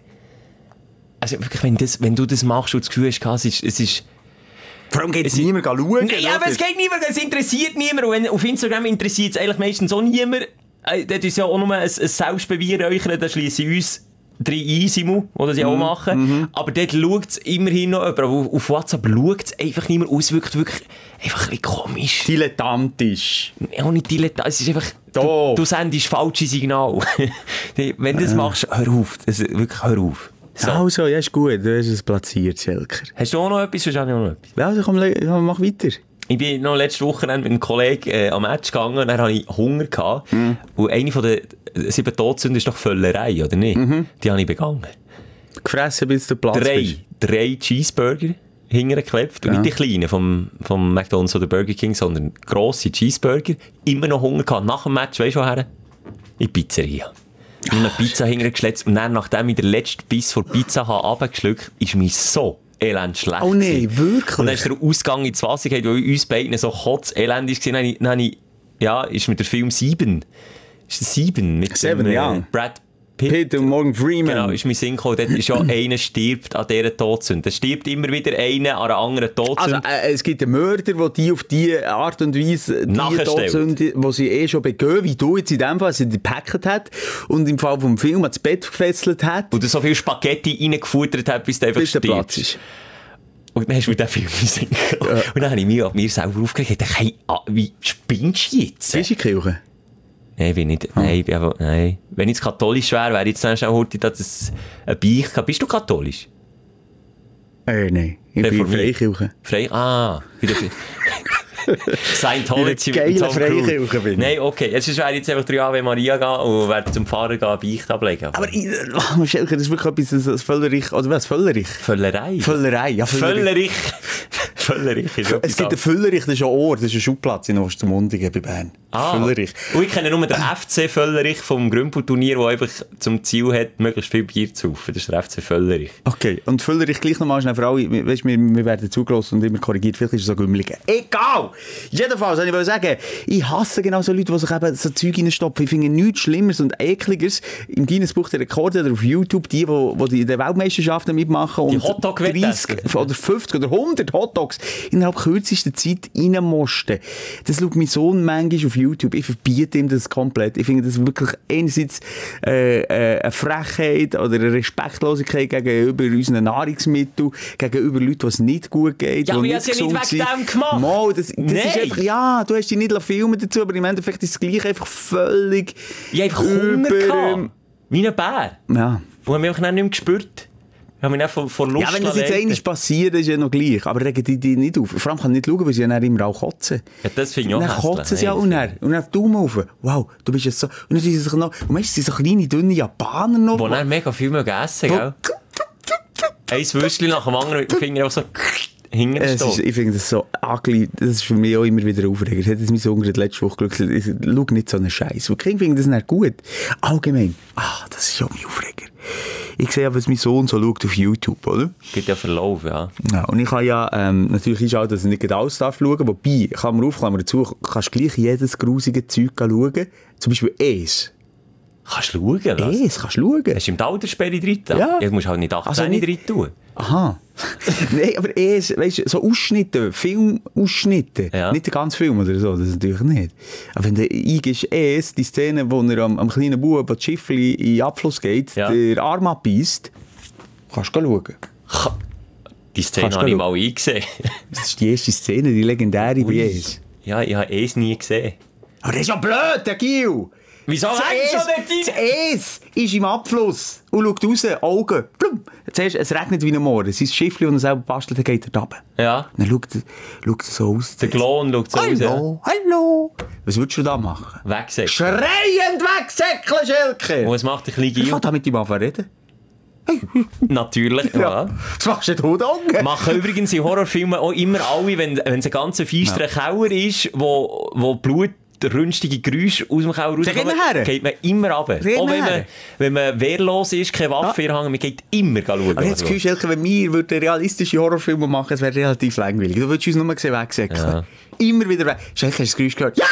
Also wirklich, wenn, das, wenn du das machst und das Gefühl hast, es ist... Es ist Vor allem geht es Es- niemand schauen. ja, aber oder? es geht niemand, es interessiert niemand. Und wenn, auf Instagram interessiert es eigentlich meistens auch niemand. Äh, Das ist ja auch nur ein, ein Selbstbeweihräuchern, da schliessen uns drei ein, Simon, die das ja auch machen. Aber dort schaut es immerhin noch jemand. Aber auf auf WhatsApp schaut es einfach niemand aus. Es wirkt wirklich einfach ein bisschen komisch. Dilettantisch. Auch nicht dilettant, es ist einfach... Du, Doch. du sendest falsche Signale. Wenn du das machst, hör auf. Das, wirklich, hör auf. So. Also, ja, ist gut. Du hast es platziert, Schelker. Hast du auch noch etwas? Sonst habe ich auch noch etwas. Ja, also komm, le- komm, mach weiter. Ich bin noch letzte Woche mit einem Kollegen äh, am Match gegangen und dann hatte ich Hunger gehabt. Mhm. Und eine von den sieben Todsünden ist doch Völlerei, oder nicht? Mhm. Die habe ich begangen. Gefressen, bis du Platz Drei, bist. drei Cheeseburger hingeklebt. Und Ja. nicht die kleinen vom, vom McDonald's oder Burger King, sondern grosse Cheeseburger. Immer noch Hunger gehabt. Nach dem Match, weißt du woher? In die Pizzeria. Und eine Pizza hingeschletzt. Und dann, nachdem ich den letzten Biss von der Pizza habe runtergeschluckt, ist mir so elend schlecht. Oh nein, gewesen. wirklich? Und dann ist der Ausgang ins Wasser gegangen, weil uns beiden so kotzelend war. Dann habe ich, dann habe ich, ja, ist mir der Film Sieben. Ist das Sieben? Mit Seven, dem, ja. Äh, Brad Pitt. Pitt und Morgan Freeman. Genau, ist mein Sinn gekommen. Dort ist ja einer stirbt an dieser Todsünde. Es stirbt immer wieder einer an einer anderen Also, Todsünde. äh, es gibt einen Mörder, der die auf diese Art und Weise, die Nachgestellt. Todsünde, die sie eh schon begehen, wie du jetzt in dem Fall, sie die gepackt hat und im Fall vom Film ans Bett gefesselt hat, Und du so viel Spaghetti reingefuttert hast, bis du einfach bis der Platz stirbst. ist. Und dann hast du mir den Film gesehen. Und dann habe ich mich an mir selber aufgeregt. Ich dachte, hey, ah, wie spinnst du jetzt? Bist du in die Kirche? Nein, bin nicht. Ah. Nein, bin einfach, nein. Wenn ich jetzt katholisch wäre, wäre ich jetzt schnell heute, dass es ein Beicht gehabt. Bist du katholisch? Äh, nein. Ich Der bin in von mir. Freikirche. Frei? Ah. Wieder, Scientology geile Freikirche bin. Nein, okay. Jetzt wäre jetzt einfach drei Ave Maria gehen und werde zum Pfarrer gehen, Beicht ablegen. Aber ich, oh, Schelker, das ist wirklich etwas, das Völlerich, oder was, Völlerich? Völlerei. Völlerei, ja, Völlerich. Völlerich ist Es gibt einen Völlerich, das ist ein Ort, das ist ein Schubplatz in Ostermundigen bei Bern. Ah. Völlerich. Und ich kenne nur den F C Völlerich vom Grümpel-Turnier, der einfach zum Ziel hat, möglichst viel Bier zu saufen. Das ist der F C Völlerich. Okay, und Völlerich gleich nochmal schnell für alle, weißt, wir, wir werden zugelassen und immer korrigiert, vielleicht ist es so gümmelig. Egal! Jedenfalls, ich wollte sagen, ich hasse genau so Leute, die sich eben so Zeug reinstopfen. Ich finde nichts Schlimmeres und Ekligeres im Guinness-Buch der Rekorde oder auf YouTube, die, die, die in den Weltmeisterschaften mitmachen die und dreißig oder fünfzig oder hundert Hotdogs innerhalb kürzester Zeit reinmosten. Das schaut mein Sohn manchmal auf YouTube. Ich verbiete ihm das komplett. Ich finde das wirklich einerseits äh, äh, eine Frechheit oder eine Respektlosigkeit gegenüber unseren Nahrungsmitteln, gegenüber Leuten, die es nicht gut geht. Ja, aber ich habe es ja nicht wegen dem gemacht. Mal, das, das ist einfach, ja, du hast dich nicht filmen dazu, aber im Endeffekt ist es gleich einfach völlig ich habe einfach Hunger gehabt. Wie ein Bär. Ja. Und habe mich auch nicht mehr gespürt. Ich habe mich nicht vor, vor Lust Ja, wenn das jetzt einmal passiert, ist ja noch gleich. Aber regen die dich nicht auf. Vor allem kann ich nicht schauen, weil sie ja dann immer auch kotzen. Ja, das finde ich auch hässlich. Dann kotzen sie ja und dann, und dann Daumen auf. Wow, du bist jetzt so... Und dann sind sie sich noch... Und meistens sind so kleine, dünne Japaner noch. Die dann mega viel mögen essen, gell? Ein Würstchen nach dem anderen mit dem Finger auch so... Es ist, ich finde das so ugly, das ist für mich auch immer wieder aufregend. Ich hätte es mir so letzte Woche gesagt, ich schau nicht so einen Scheiß. Und Kinder finden das nicht gut. Allgemein, ah, das ist ja mein Aufreger. Ich sehe ja, was mein Sohn so schaut auf YouTube, oder? Gibt ja Verlauf, ja. Ja, und ich kann ja ähm, natürlich einschalten, dass ich nicht alles darf schauen. Wobei, Klammer auf, Klammer dazu, kannst gleich jedes grusige Zeug schauen. Zum Beispiel Es. Kannst du schauen, was? Es, kannst du schauen. Hast du im Alterssperre drin? Ja. Ja, du musst halt nicht achtzehn Also nicht- drin tun. Aha. Nein, aber eh, weißt du, so Ausschnitte, Filmausschnitte. Ja. Nicht der ganze Film oder so, das natürlich nicht. Aber wenn du eingibst, es, die Szene, wo er am, am kleinen Bub, das Schiffli in den Abfluss geht, Ja. der Arm abbeißt, kannst du schauen. Die Szene Kannst du habe ich schauen. mal eingesehen. Das ist die erste Szene, die legendäre bei es. Ja, ich habe es nie gesehen. Aber das ist ja blöd, der Gil! Wieso Das hängst Es, du nicht das rein? Es ist im Abfluss und schaut raus, Augen. Plum. Zuerst, es regnet wie ein Moor. Sein Schiffli, das er selber bastelt, dann geht er runter. Ja. Dann schaut, schaut er so aus. Der Klon schaut so aus. Ja. Hallo, hallo. Was würdest du da machen? Wegsäckeln. Schreiend wegsäckeln, Schelke! Und es macht ein bisschen Ich Gil. kann da mit ihm anfangen reden. Natürlich, ja. Was machst du denn da? Machen übrigens in Horrorfilmen auch immer alle, wenn, wenn es ein ganz feisterer Keller ist, wo, wo Blut, rünstige Geräusche aus dem Keller geht man her? geht man immer runter. Geht Auch man wenn man, her? wenn man wehrlos ist, keine Waffe in man geht immer schauen. Aber ich habe das Gefühl, Schelke, wenn wir würden realistische Horrorfilme machen, es wäre relativ langweilig. Du würdest uns nur sehen, wegsäckeln. Ja. Immer wieder weg. Schelke, hast du das Geräusch gehört? Ja!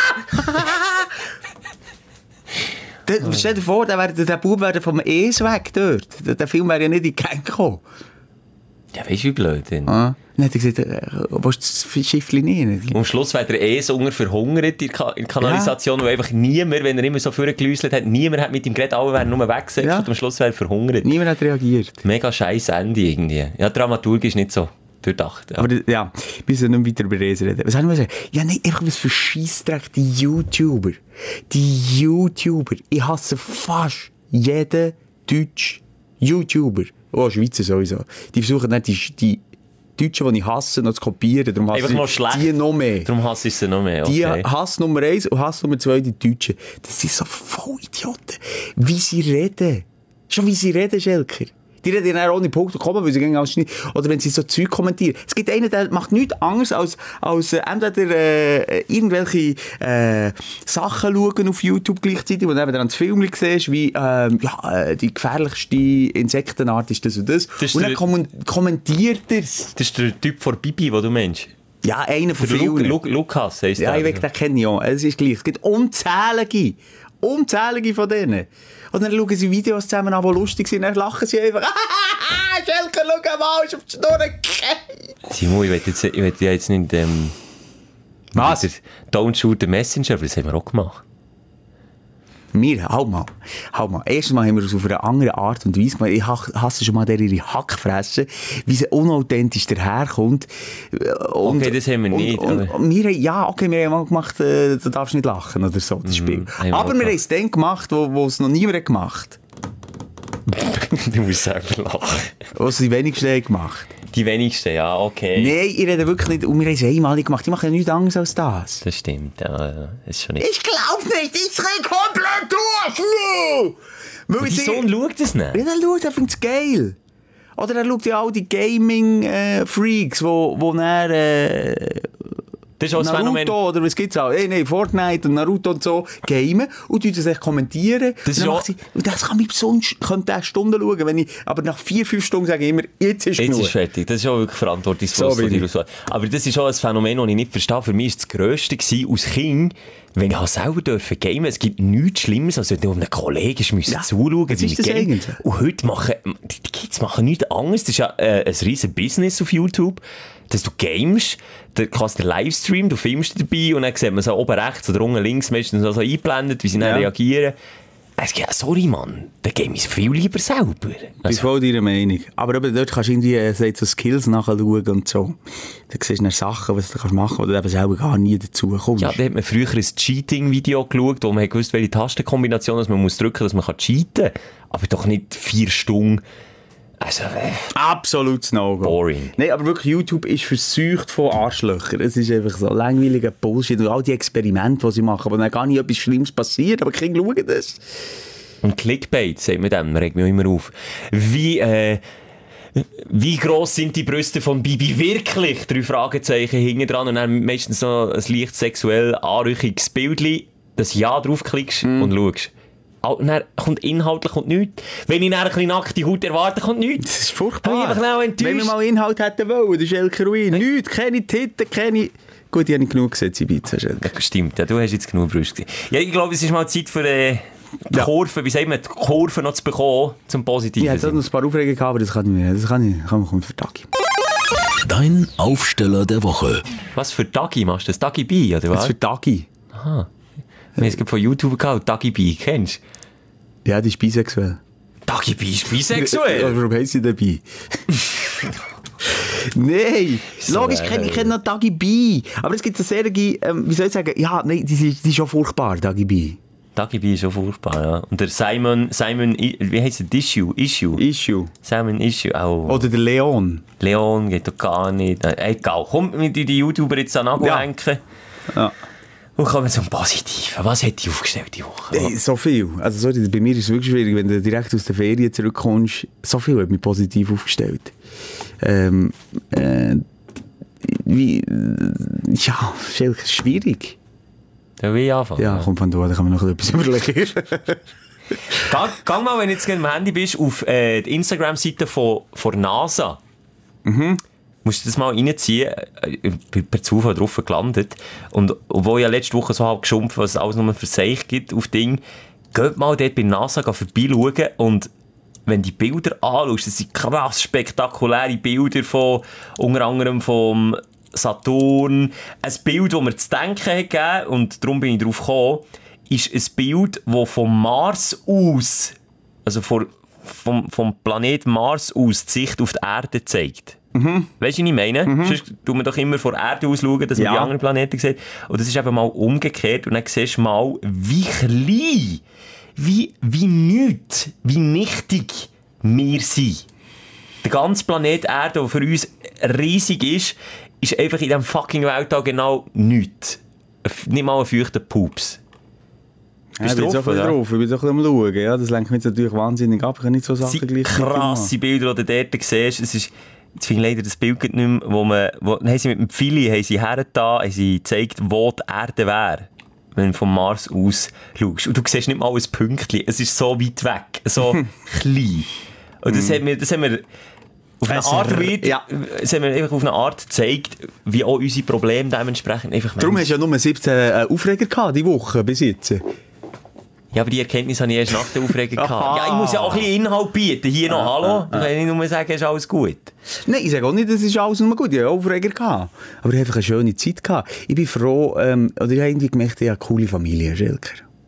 Da- Stell dir vor, der, wär, der Bub wäre vom Es weg dort. Der, der Film wäre ja nicht in die Gang gekommen. Ja, weißt du, wie blöd denn? Ah. Dann hat er gesagt, äh, wo ist das Schiffli nicht? Und am Schluss wäre der eh so unter verhungert in der Ka- in der Kanalisation, weil einfach niemand, wenn er immer so vorgelüsselt hat, niemand hat mit ihm geredet, alle wären nur weggesetzt Ja. und am Schluss wäre er verhungert. Niemand hat reagiert. Mega scheiß Ende irgendwie. Ja, Dramaturg ist nicht so durchdacht. Ja. Aber das- ja, wir müssen nicht weiter über das reden. Was haben wir gesagt? Ja, nein, einfach was für Scheissdreck, die YouTuber. Die YouTuber. Ich hasse fast jeden deutschen YouTuber. Oh, Schweizer sowieso. Die versuchen nicht, die, die Deutschen, die ich hasse, noch zu kopieren. Darum hasse Einfach noch ich schlecht. die noch mehr. Darum hasse ich sie noch mehr. Die Okay. Hass Nummer eins und Hass Nummer zwei, die Deutschen. Das sind so voll Idioten. Wie sie reden. Schon wie sie reden, Schelker. Die reden ja ohne Punkt und Komma, weil sie gehen alles nicht. Oder wenn sie so Zeug kommentieren. Es gibt einen, der macht nichts anderes als, als äh, entweder äh, irgendwelche äh, Sachen schauen auf YouTube gleichzeitig, wo du eben dann das Film siehst, wie ähm, ja, äh, die gefährlichste Insektenart ist das und das. Das ist und dann der- kommen, kommentiert er es. Das ist der Typ von Bibi, den du meinst. Ja, einer von Der Lu vielen. Lu Lukas heisst Ja, der. ich weiß, den kenne ich auch. Es ist gleich. Es gibt unzählige, unzählige von denen. Und dann schauen sie Videos zusammen an, die lustig sind, dann lachen sie einfach. Schelke, schau mal, ist auf die Schnur gefallen. Simon, ich will jetzt, ich will ja jetzt nicht... Ähm, Was? wieder Don't shoot the messenger, aber das haben wir auch gemacht. Wir, halt mal, halt mal. Erstens mal haben wir es auf eine andere Art und Weise gemacht. Ich ha- hasse schon mal der ihre Hackfresse, wie sie unauthentisch daherkommt. Und, Okay, das haben wir nicht, Und, und, aber- und wir, ja, okay, wir haben mal gemacht, äh, du darfst nicht lachen oder so, das Spiel. haben wir Aber auch wir haben gemacht. es dann gemacht, wo, wo es noch niemand hat gemacht. Du musst selber lachen. Was die wenigsten haben gemacht. Die wenigsten, ja, okay. Nein, ich rede wirklich nicht. Und wir haben es einmalig gemacht. Ich mache ja nichts anderes als das. Das stimmt, ja, ja. Ist schon nicht. Ich glaube nicht. Ich drehe komplett durch. Weil Dein Sohn schaut das nicht? Ja, er schaut, er findet es geil. Oder er schaut ja all die Gaming-Freaks, wo, wo dann... Äh, Das ist auch ein Naruto Phänomen. oder was gibt's auch? Hey, nee, Fortnite und Naruto und so gamen und die das echt kommentieren. Das ist und, dann auch- macht sie, und das kann mich sonst, könnte er Stunden schauen, wenn ich, aber nach vier, fünf Stunden sage ich immer, jetzt ist Jetzt genug. ist fertig. Das ist auch wirklich verantwortungsvoll. So bin ich. So. Aber das ist auch ein Phänomen, das ich nicht verstehe. Für mich war das Grösste gewesen, als Kind, wenn ich selber dürfen gamen. Es gibt nichts Schlimmeres, als wenn du einem Kollegen müssen Ja, zuschauen. was wie ist wir das gamen. eigentlich? Und heute machen, die die Kids machen nichts anderes. Das ist ja äh, ein riesen Business auf YouTube. Dass du gamest, da kannst du den Livestream, du filmst dabei und dann sieht man so oben rechts oder unten links meistens so eingeblendet, wie sie dann Ja. reagieren. Es geht, sorry Mann, dann game ich viel lieber selber. Ich bin voll deiner Meinung. Aber eben dort kannst du irgendwie äh, so Skills nachschauen und so. Da siehst du dann Sachen, was du kannst machen kannst, wo du eben selber gar nie dazu kommst. Ja, da hat man früher ein Cheating-Video geschaut, wo man gewusst, welche Tastenkombination dass man muss drücken muss, dass man kann cheaten kann. Aber doch nicht vier Stunden. Also, äh, Absolutes No-Go. Boring. Nein, aber wirklich, YouTube ist verseucht von Arschlöchern. Es ist einfach so langweiliger Bullshit. Und all die Experimente, die sie machen, wo dann gar nicht etwas Schlimmes passiert, aber Kinder schauen das. und Clickbait, sagt man dem, regt mich auch immer auf. Wie, äh, wie gross sind die Brüste von Bibi wirklich? Drei Fragezeichen hinten dran und dann meistens noch ein leicht sexuell anrüchiges Bildchen, das Ja draufklickst mm. und schaust. Und dann kommt inhaltlich kommt nichts. Wenn ich dann ein bisschen nackte Haut erwarte, kommt nichts. Das ist Ich furchtbar. bin einfach enttäuscht. Wenn wir mal Inhalt hätten wollen, das ist Elke Ruin. Nichts, keine Titten, keine... Gut, die habe ich genug gesehen, Ibiza. Schelke. Ja, stimmt, ja, du hast jetzt genug Brüste gesehen. Ja, ich glaube, es ist mal Zeit für äh, die Ja. Kurve, wie sagt man, die Kurve noch zu bekommen, zum Positiven. Ich hatte noch ein paar Aufregungen gehabt, aber das kann ich nicht mehr. Das kann ich, kann man für Tag. Dein Aufsteller der Woche. Was für Dagi machst du das? Dagi B, oder Das was? ist für Tagi. Wir haben es gerade von YouTube gehabt, Dagi B, kennst du? Ja, die ist bisexuell. Dagi B ist Aber bisexuell. warum heisst sie dabei? Nein, So, logisch, äh, kenne ich kenne noch Dagi B. Aber es gibt eine Serie, ähm, wie soll ich sagen, ja, nein, die, die, die ist schon furchtbar, Dagi B. Dagi B ist schon furchtbar, ja. Und der Simon, Simon, I- wie heisst der? Issue, Issue. Issue. Simon Issue, auch. Oder der Leon. Leon geht doch gar nicht. Äh, egal, komm mit die, die YouTuber jetzt an Ja. anhängen. Ja. Und kommen zum Positiven. Was hat die aufgestellt die Woche? Ey, so viel. Also sorry, bei mir ist es wirklich schwierig, wenn du direkt aus der Ferien zurückkommst. So viel hat mich positiv aufgestellt. Ähm, äh, wie, äh, ja, Schelke, schwierig. Da will ich anfangen. Ja, komm von da, da kann man noch etwas überlegen. Gang, gang mal, wenn du jetzt am Handy bist, auf äh, die Instagram-Seite von, von NASA. Mhm. Musst du das mal reinziehen. Ich bin per Zufall drauf gelandet. Und obwohl ich ja letzte Woche so habe geschumpft, was es alles nur für sich gibt auf Ding, geht mal dort bei NASA vorbeischauen und wenn die Bilder anschaust, das sind krass spektakuläre Bilder von, unter anderem vom Saturn. Ein Bild, das mir zu denken hat gegeben, und darum bin ich drauf gekommen, ist ein Bild, das vom Mars aus, also vor, vom, vom Planet Mars aus, die Sicht auf die Erde zeigt. Mhm. Weißt du, was ich meine? Mhm. Sonst tun wir doch immer von der Erde aus schauen, dass man Ja. die anderen Planeten sieht. Und das ist eben mal umgekehrt. Und dann siehst du mal, wie klein, wie, wie nichts, wie nichtig wir sind. Der ganze Planet Erde, der für uns riesig ist, ist einfach in diesem fucking Weltall genau nichts. Nicht mal ein feuchter Pups. Ja, ich bin drauf, so ein bisschen oder? drauf, ich bin so ein bisschen am Schauen. Ja, das lenkt mich jetzt natürlich wahnsinnig ab. Ich kann nicht so Das Sachen sind gleichzeitig krasse machen. Bilder, die du dort siehst. Es ist, jetzt finde ich leider das Bild nicht mehr, wo man, wo, dann haben sie mit dem Pfeili haben sie hergetan, haben sie gezeigt, wo die Erde wäre, wenn du vom Mars aus schaust. Und du siehst nicht mal ein Pünktchen. Es ist so weit weg, so klein. Und das hat mir, das haben wir auf eine Es- Art und Weise, ja. das haben wir einfach auf eine Art gezeigt, wie auch unsere Probleme dementsprechend einfach Darum hast du ja nur siebzehn äh, Aufreger gehabt, die Woche bis jetzt. Ja, aber die Erkenntnis habe ich erst nach der Aufregung gehabt. Aha. Ja, ich muss ja auch ein bisschen Inhalt bieten. Hier noch Hallo. Du kannst nicht nur sagen, ist alles gut. Nein, ich sage auch nicht, das ist alles nur gut. Ich hatte Aufreger gehabt. Aber ich hatte einfach eine schöne Zeit gehabt. Ich bin froh, ähm, oder ich habe irgendwie gemerkt, ich habe eine coole Familie, Schelker.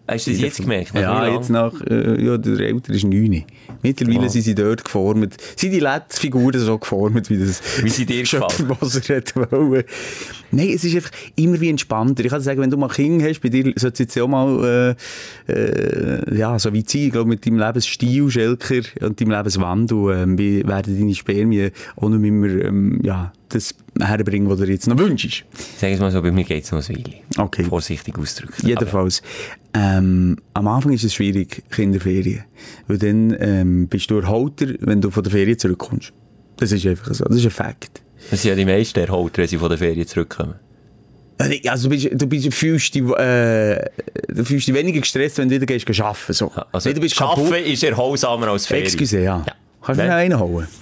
Hast du das jetzt gemerkt? Nach Ja, jetzt nach, äh, ja, der Ältere ist neun. Mittlerweile Oh. sind sie dort geformt. Sind die letzten Figuren so geformt, wie das Wie sie dir gefallen? Schöpfermoser hat wollen. Nein, es ist einfach immer wie entspannter. Ich kann sagen, wenn du mal Kinder hast, bei dir sollte es jetzt ja auch mal, äh, äh, ja, so wie sie, ich glaube, mit deinem Lebensstil, Schelker, und deinem Lebenswandel, ähm, wie werden deine Spermien auch noch immer, ähm, ja, das herbringen, was du dir jetzt noch wünschst. Sag es mal so, bei mir geht es noch ein Weile. Okay. Vorsichtig ausdrücken. Jedenfalls. Ähm, am Anfang ist es schwierig, Kinderferien. Weil dann ähm, bist du erhalter, wenn du von der Ferien zurückkommst. Das ist einfach so. Das ist ein Fakt. Das sind ja die meisten erhalten, wenn sie von der Ferien zurückkommen. Also du, bist, du, bist, fühlst dich, äh, du fühlst dich weniger gestresst, wenn du wieder gehst, gehst arbeiten. So. Also, du bist Arbeiten kaputt. ist erholsamer als Ferien. Excuse, ja. Ja. Kannst du mir Nein. noch einen holen?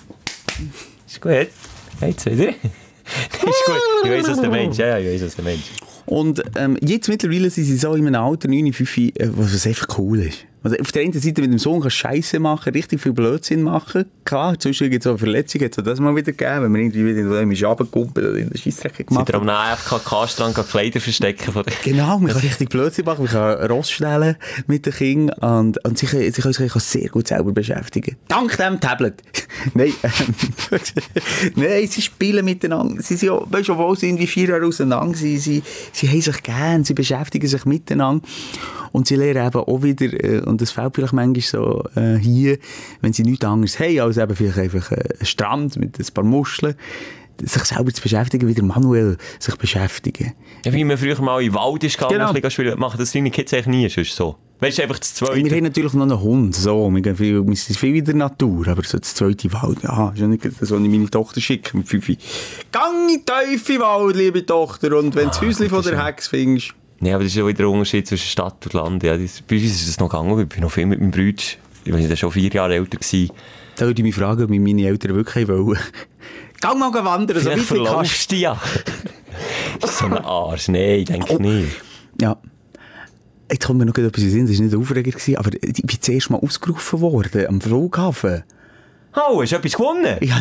Ist gut. Jetzt wieder. Ist gut. Ich weiss, was der Mensch. Ja, ja, ich weiss, was der Mensch. Und ähm, jetzt mittlerweile sind sie so in einem Alter, neun, fünf, äh, was was einfach cool ist. Also auf der einen Seite mit dem Sohn kannst du Scheiße machen, richtig viel Blödsinn machen. Klar, zwischendurch gibt es auch Verletzungen, hat es das mal wieder gegeben, wenn man irgendwie wieder in den runtergekumpelt oder in den Scheissdreck gemacht Sind hat. ihr am F K K-Strand Kleider verstecken? Von der Genau, man kann richtig Blödsinn machen, man kann Ross stellen mit den Kindern und, und sie, können- sie können sich sehr gut selber beschäftigen. Dank dem Tablet. Nein, ähm, nein, sie spielen miteinander. Sie sind ja, weißt du, obwohl sie irgendwie vier Jahre auseinander sind, sie, sie haben sich gern, sie beschäftigen sich miteinander. Und sie lernen eben auch wieder, äh, und das fällt vielleicht manchmal so äh, hier, wenn sie nichts anderes haben, als eben vielleicht einfach äh, einen Strand mit ein paar Muscheln, sich selber zu beschäftigen, wieder manuell sich beschäftigen. Ja, wie man früher mal in den Wald ist gegangen, Genau. ein bisschen spielen, machen das deine Kids eigentlich nie, sonst so. Weißt du, einfach das Wir Zweite. haben natürlich noch einen Hund, so. Wir, gehen viel, wir sind viel in der Natur, aber so das zweite Wald, ja, ist ja nicht so, ich meine Tochter schicke mit fünf. Gang in den tiefen Wald, liebe Tochter, und wenn du das Häuschen von der Hex findest. Ja, aber das ist ja wieder der Unterschied zwischen Stadt und Land. Ja, das, bei uns ist das noch gegangen, ich bin noch viel mit meinem Bruder, ich war schon vier Jahre älter gewesen. Da würde ich mich fragen, ob meine Eltern wirklich wollen. Gang mal wandern, so Vielleicht weit du kannst. verlaufst du dich ja. Das ist so ein Arsch, nein, denke ich nicht. Ja. Jetzt kommt mir noch etwas in den Sinn, das war nicht Aufreger, gewesen, aber ich bin zuerst mal ausgerufen worden, am Flughafen. Oh, hast du etwas gewonnen? Ja,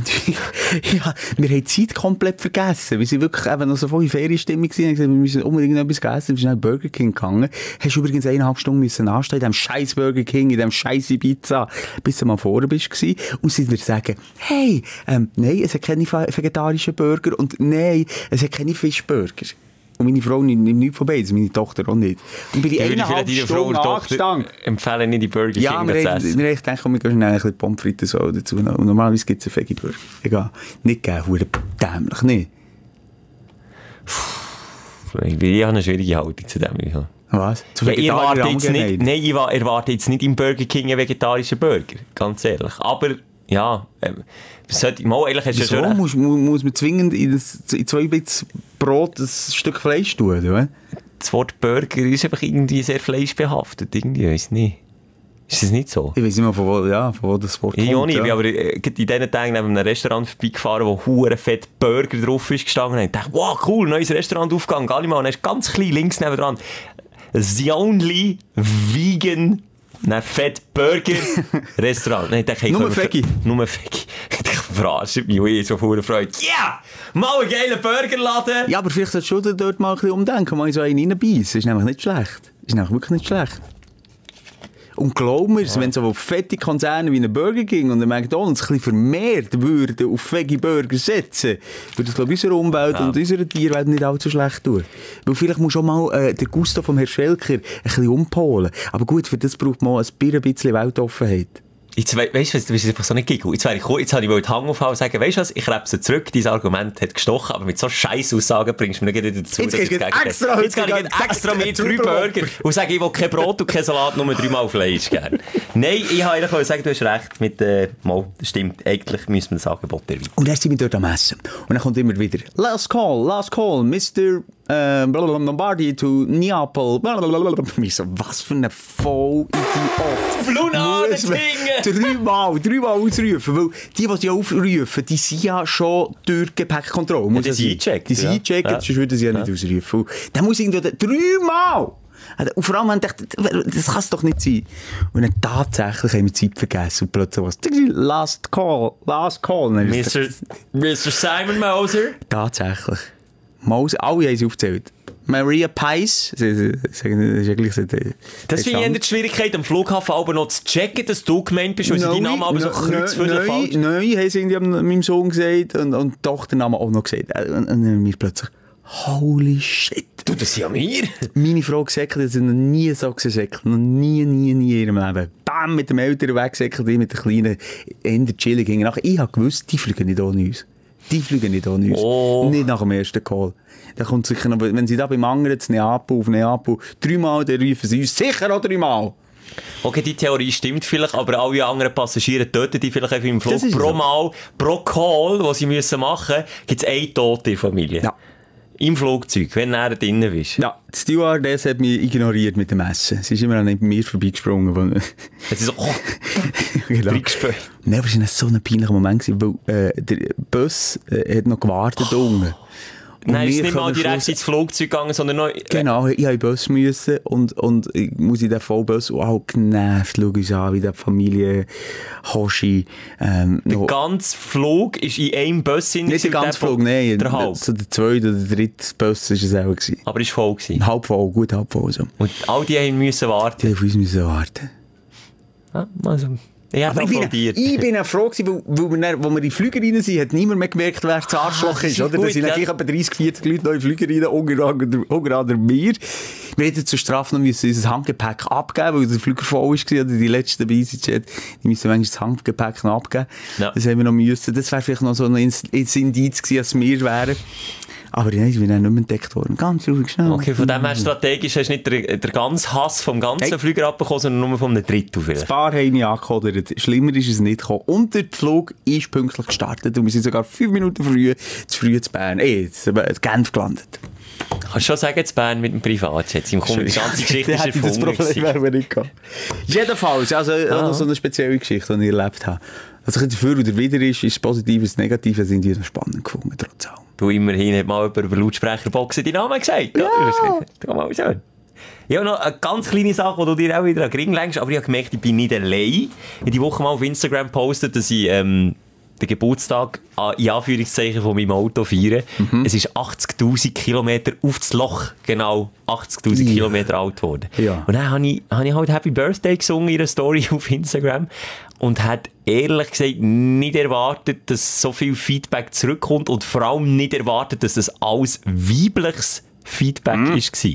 ja, wir haben die Zeit komplett vergessen. Wir sind wirklich eben noch so voll in Ferienstimmung gewesen. Wir, wir müssen unbedingt noch etwas essen. Wir sind schnell Burger King gegangen. Hast du übrigens eineinhalb Stunden müssen anstehen in diesem scheiß Burger King, in diesem scheiß Ibiza, bis du mal vorne bist gewesen. Und sie dir sagen, hey, ähm, nein, es hat keine vegetarischen Burger und nein, es hat keine Fischburger. Und meine Frau nimmt nichts von beiden, meine Tochter auch nicht. Und bei die Ich würde eineinhalb vielleicht deiner Frau Stunden und Tochter angestanden. empfehlen, nicht die Burger Ja, King wir zu haben essen. wir haben gedacht, komm, wir gehen schnell ein bisschen Pommes frites so dazu. Und normalerweise gibt es einen Veggie-Burger. Egal. Nicht geben, hure dämlich, nicht? Ich habe eine schwierige Haltung zu dem. Ja. Was? Zu Ja, ich erwarte Vegetarier jetzt nicht, Allgemeinheit? nein, ich wa- erwarte jetzt nicht im Burger King einen vegetarischen Burger. Ganz ehrlich. Aber, ja, ähm, sollte, mal, ehrlich hast du ja Wieso schon recht. muss, mu- muss man zwingend in, das, in zwei Bits Brot ein Stück Fleisch tun, oder? Das Wort Burger ist einfach irgendwie sehr fleischbehaftet. Irgendwie, ich weiss nicht. Ist das nicht so? Ich weiß nicht mal, von wo, ja, von wo das Wort Ich auch kommt. nicht, ja. ich bin aber äh, gerade in diesen Tagen neben einem Restaurant vorbeigefahren, wo hure fett Burger drauf ist gestanden. Und ich dachte, wow, cool, neues Restaurant aufgegangen, geh mal. Und dann ist ganz klein links nebendran the only vegan Nein, Fett Burger Restaurant. Nein, ich dachte, hey, Nur können wir- Veggie. Nur Veggie. Ich dachte, verarscht mich, und ich so vor Freude. Ja! Mal einen geilen Burgerladen! Ja, aber vielleicht solltest du dort mal ein bisschen umdenken, mal in so einen reinbeissen. Ist nämlich nicht schlecht. Ist nämlich wirklich nicht schlecht. Und glaub mir, wenn so fette Konzerne wie ein Burger King und ein McDonalds ein bisschen vermehrt würden auf Veggie-Burger setzen, würde das, glaube ich, unserer Umwelt und unserer Tierwelt nicht allzu schlecht tun. Weil vielleicht muss schon mal äh, der Gusto vom Herrn Schelker ein bisschen umpolen. Aber gut, für das braucht man ein bisschen Weltoffenheit. Jetzt, we weißt du, du bist einfach so nicht giggle. Jetzt, wäre ich, jetzt habe ich wohl die Hang aufhauen und sagen, weißt du was, ich rebe sie zurück, dein Argument hat gestochen, aber mit so scheiß Aussagen bringst du mir nicht wieder dazu. Jetzt dass ich gehst du das Gegenteil- extra- Jetzt gehe ich jetzt extra gehst du mit drei Superwopper. Burger und sage, ich will kein Brot und kein Salat, nur dreimal Fleisch gerne. Nein, ich wollte eigentlich sagen, du hast recht mit, äh, mal, das stimmt, eigentlich müssen wir das Angebot erweitern. Und dann sind wir dort am Essen. Und dann kommt immer wieder, last call, last call, Mister Äh, blablabla, Lombardi to Neapel. Blablabla. Ich so, was für ein Vollidiot. Blunade Muss man Dreimal, dreimal ausrufen. Weil die, die sie aufrufen, die sind ja schon durch Gepäckkontrolle. Muss Ja, die ja sind sein. eingecheckt, Die sind ja. eingecheckt, Ja. sonst würden sie ja nicht ausrufen. Und dann muss irgendwo dreimal. Und vor allem haben wir gedacht, das kann es doch nicht sein. Und dann tatsächlich haben wir die Zeit vergessen und plötzlich was. Last call, last call. Und dann ist Mister Mister Simon Moser. Tatsächlich. Maus, alle haben sie aufgezählt. Maria Pais. Das ist eigentlich so die, das finde ich eher die Schwierigkeit, am Flughafen aber noch zu checken, dass du gemeint bist, weil sie deinen Namen aber so kreuzviertel falsch... Nein, haben sie irgendwie meinem Sohn gesagt und, und die Tochter den Namen auch noch gesagt. Und, und dann mir plötzlich, holy shit. Du, das sind ja wir. Meine Frau gesäckelt, das sind noch nie so gesäckelt. Noch nie, nie, nie in ihrem Leben. Bam, mit dem Älteren weggesäckelt, ich mit der Kleinen in der Chilling ging nach. Ich habe gewusst, die fliegen nicht ohne uns. Die fliegen nicht ohne uns. Oh. Nicht nach dem ersten Call. Da kommt sicher noch, wenn sie da beim anderen zu Neapel auf Neapel dreimal, dann rufen sie uns sicher auch dreimal. Okay, die Theorie stimmt vielleicht, aber alle anderen Passagiere töten die vielleicht einfach im Flug. Pro so. Mal, pro Call, den sie müssen machen müssen, gibt es eine tote Familie. Ja. Im Flugzeug, wenn du drinnen bist. Ja, die Stewardess hat mich ignoriert mit dem Essen. Sie ist immer an mir vorbeigesprungen. Es ist so, oh, genau. reingesprungen. Nein, aber es war so ein peinlicher Moment, weil äh, der Bus äh, hat noch gewartet oh. unten. Nein, es ist nicht mal direkt ins Flugzeug gegangen, sondern noch... Äh, genau, ich musste in den Bus müssen und, und ich muss in den Vollbus und auch genervt, schau uns an, wie die Familie Hoshi... Ähm, der noch, ganze Flug ist in einem Bus... Nicht der ganze Flug, nein. Der halb. So der zweite oder der dritte Bus war es auch. Gewesen. Aber es war voll gewesen. Halb voll, gut halb voll. So. Und all die haben müssen warten. Die haben auf uns müssen warten. Ja, also... Ich, Aber ich, bin, ich bin auch froh gewesen, weil, weil wir, wo wir in die Flüger rein sind, hat niemand mehr gemerkt, wer das Arschloch ah, ist. Oder? Da sind ja. Etwa dreißig, vierzig Leute noch in die Flüger rein, unter anderem wir. Wir hätten zur Strafe noch müssen unser Handgepäck abgeben, weil der Flüger voll war, oder die letzten bei EasyJet, die müssen manchmal das Handgepäck noch abgeben. Ja. Das haben wir noch müssen. Das wäre vielleicht noch so ein Indiz gewesen, als wir wären. Aber nein, ich bin auch nicht mehr entdeckt worden. Ganz ruhig, schnell. Okay, von dem her strategisch hast du nicht den, den ganzen Hass vom ganzen hey. Flüger abbekommen, sondern nur von einem Drittel vielleicht. Das Paar haben mich angekodert. Schlimmer ist es nicht gekommen. Und der Flug ist pünktlich gestartet und wir sind sogar fünf Minuten früh, zu früh zu Bern, eh, zu Genf gelandet. Kannst du schon sagen, zu Bern mit dem Privatjet? Im Grunde, die ganze Geschichte ist erfunden. Das Problem wäre mir nicht gehabt. Jedenfalls, also ah. so eine spezielle Geschichte, die ich erlebt habe. Was ein dafür oder wieder ist, ist das Positive, das Negative, sind die noch spannend gefunden, trotz allem. Du, immerhin hat mal jemand über Lautsprecherboxen deinen Namen gesagt. Ja! Ja, mal so. Ich habe noch eine ganz kleine Sache, die du dir auch wieder an den Ring lenkst, aber ich habe gemerkt, ich bin nicht allein. Ich habe die Woche mal auf Instagram gepostet, dass ich ähm, den Geburtstag in Anführungszeichen von meinem Auto feiere. Mhm. Es ist achtzigtausend Kilometer auf das Loch, genau achtzigtausend ja. Kilometer alt geworden. Ja. Und dann habe ich, habe ich halt Happy Birthday gesungen in einer Story auf Instagram und hat ehrlich gesagt nicht erwartet, dass so viel Feedback zurückkommt und vor allem nicht erwartet, dass das alles weibliches Feedback mhm.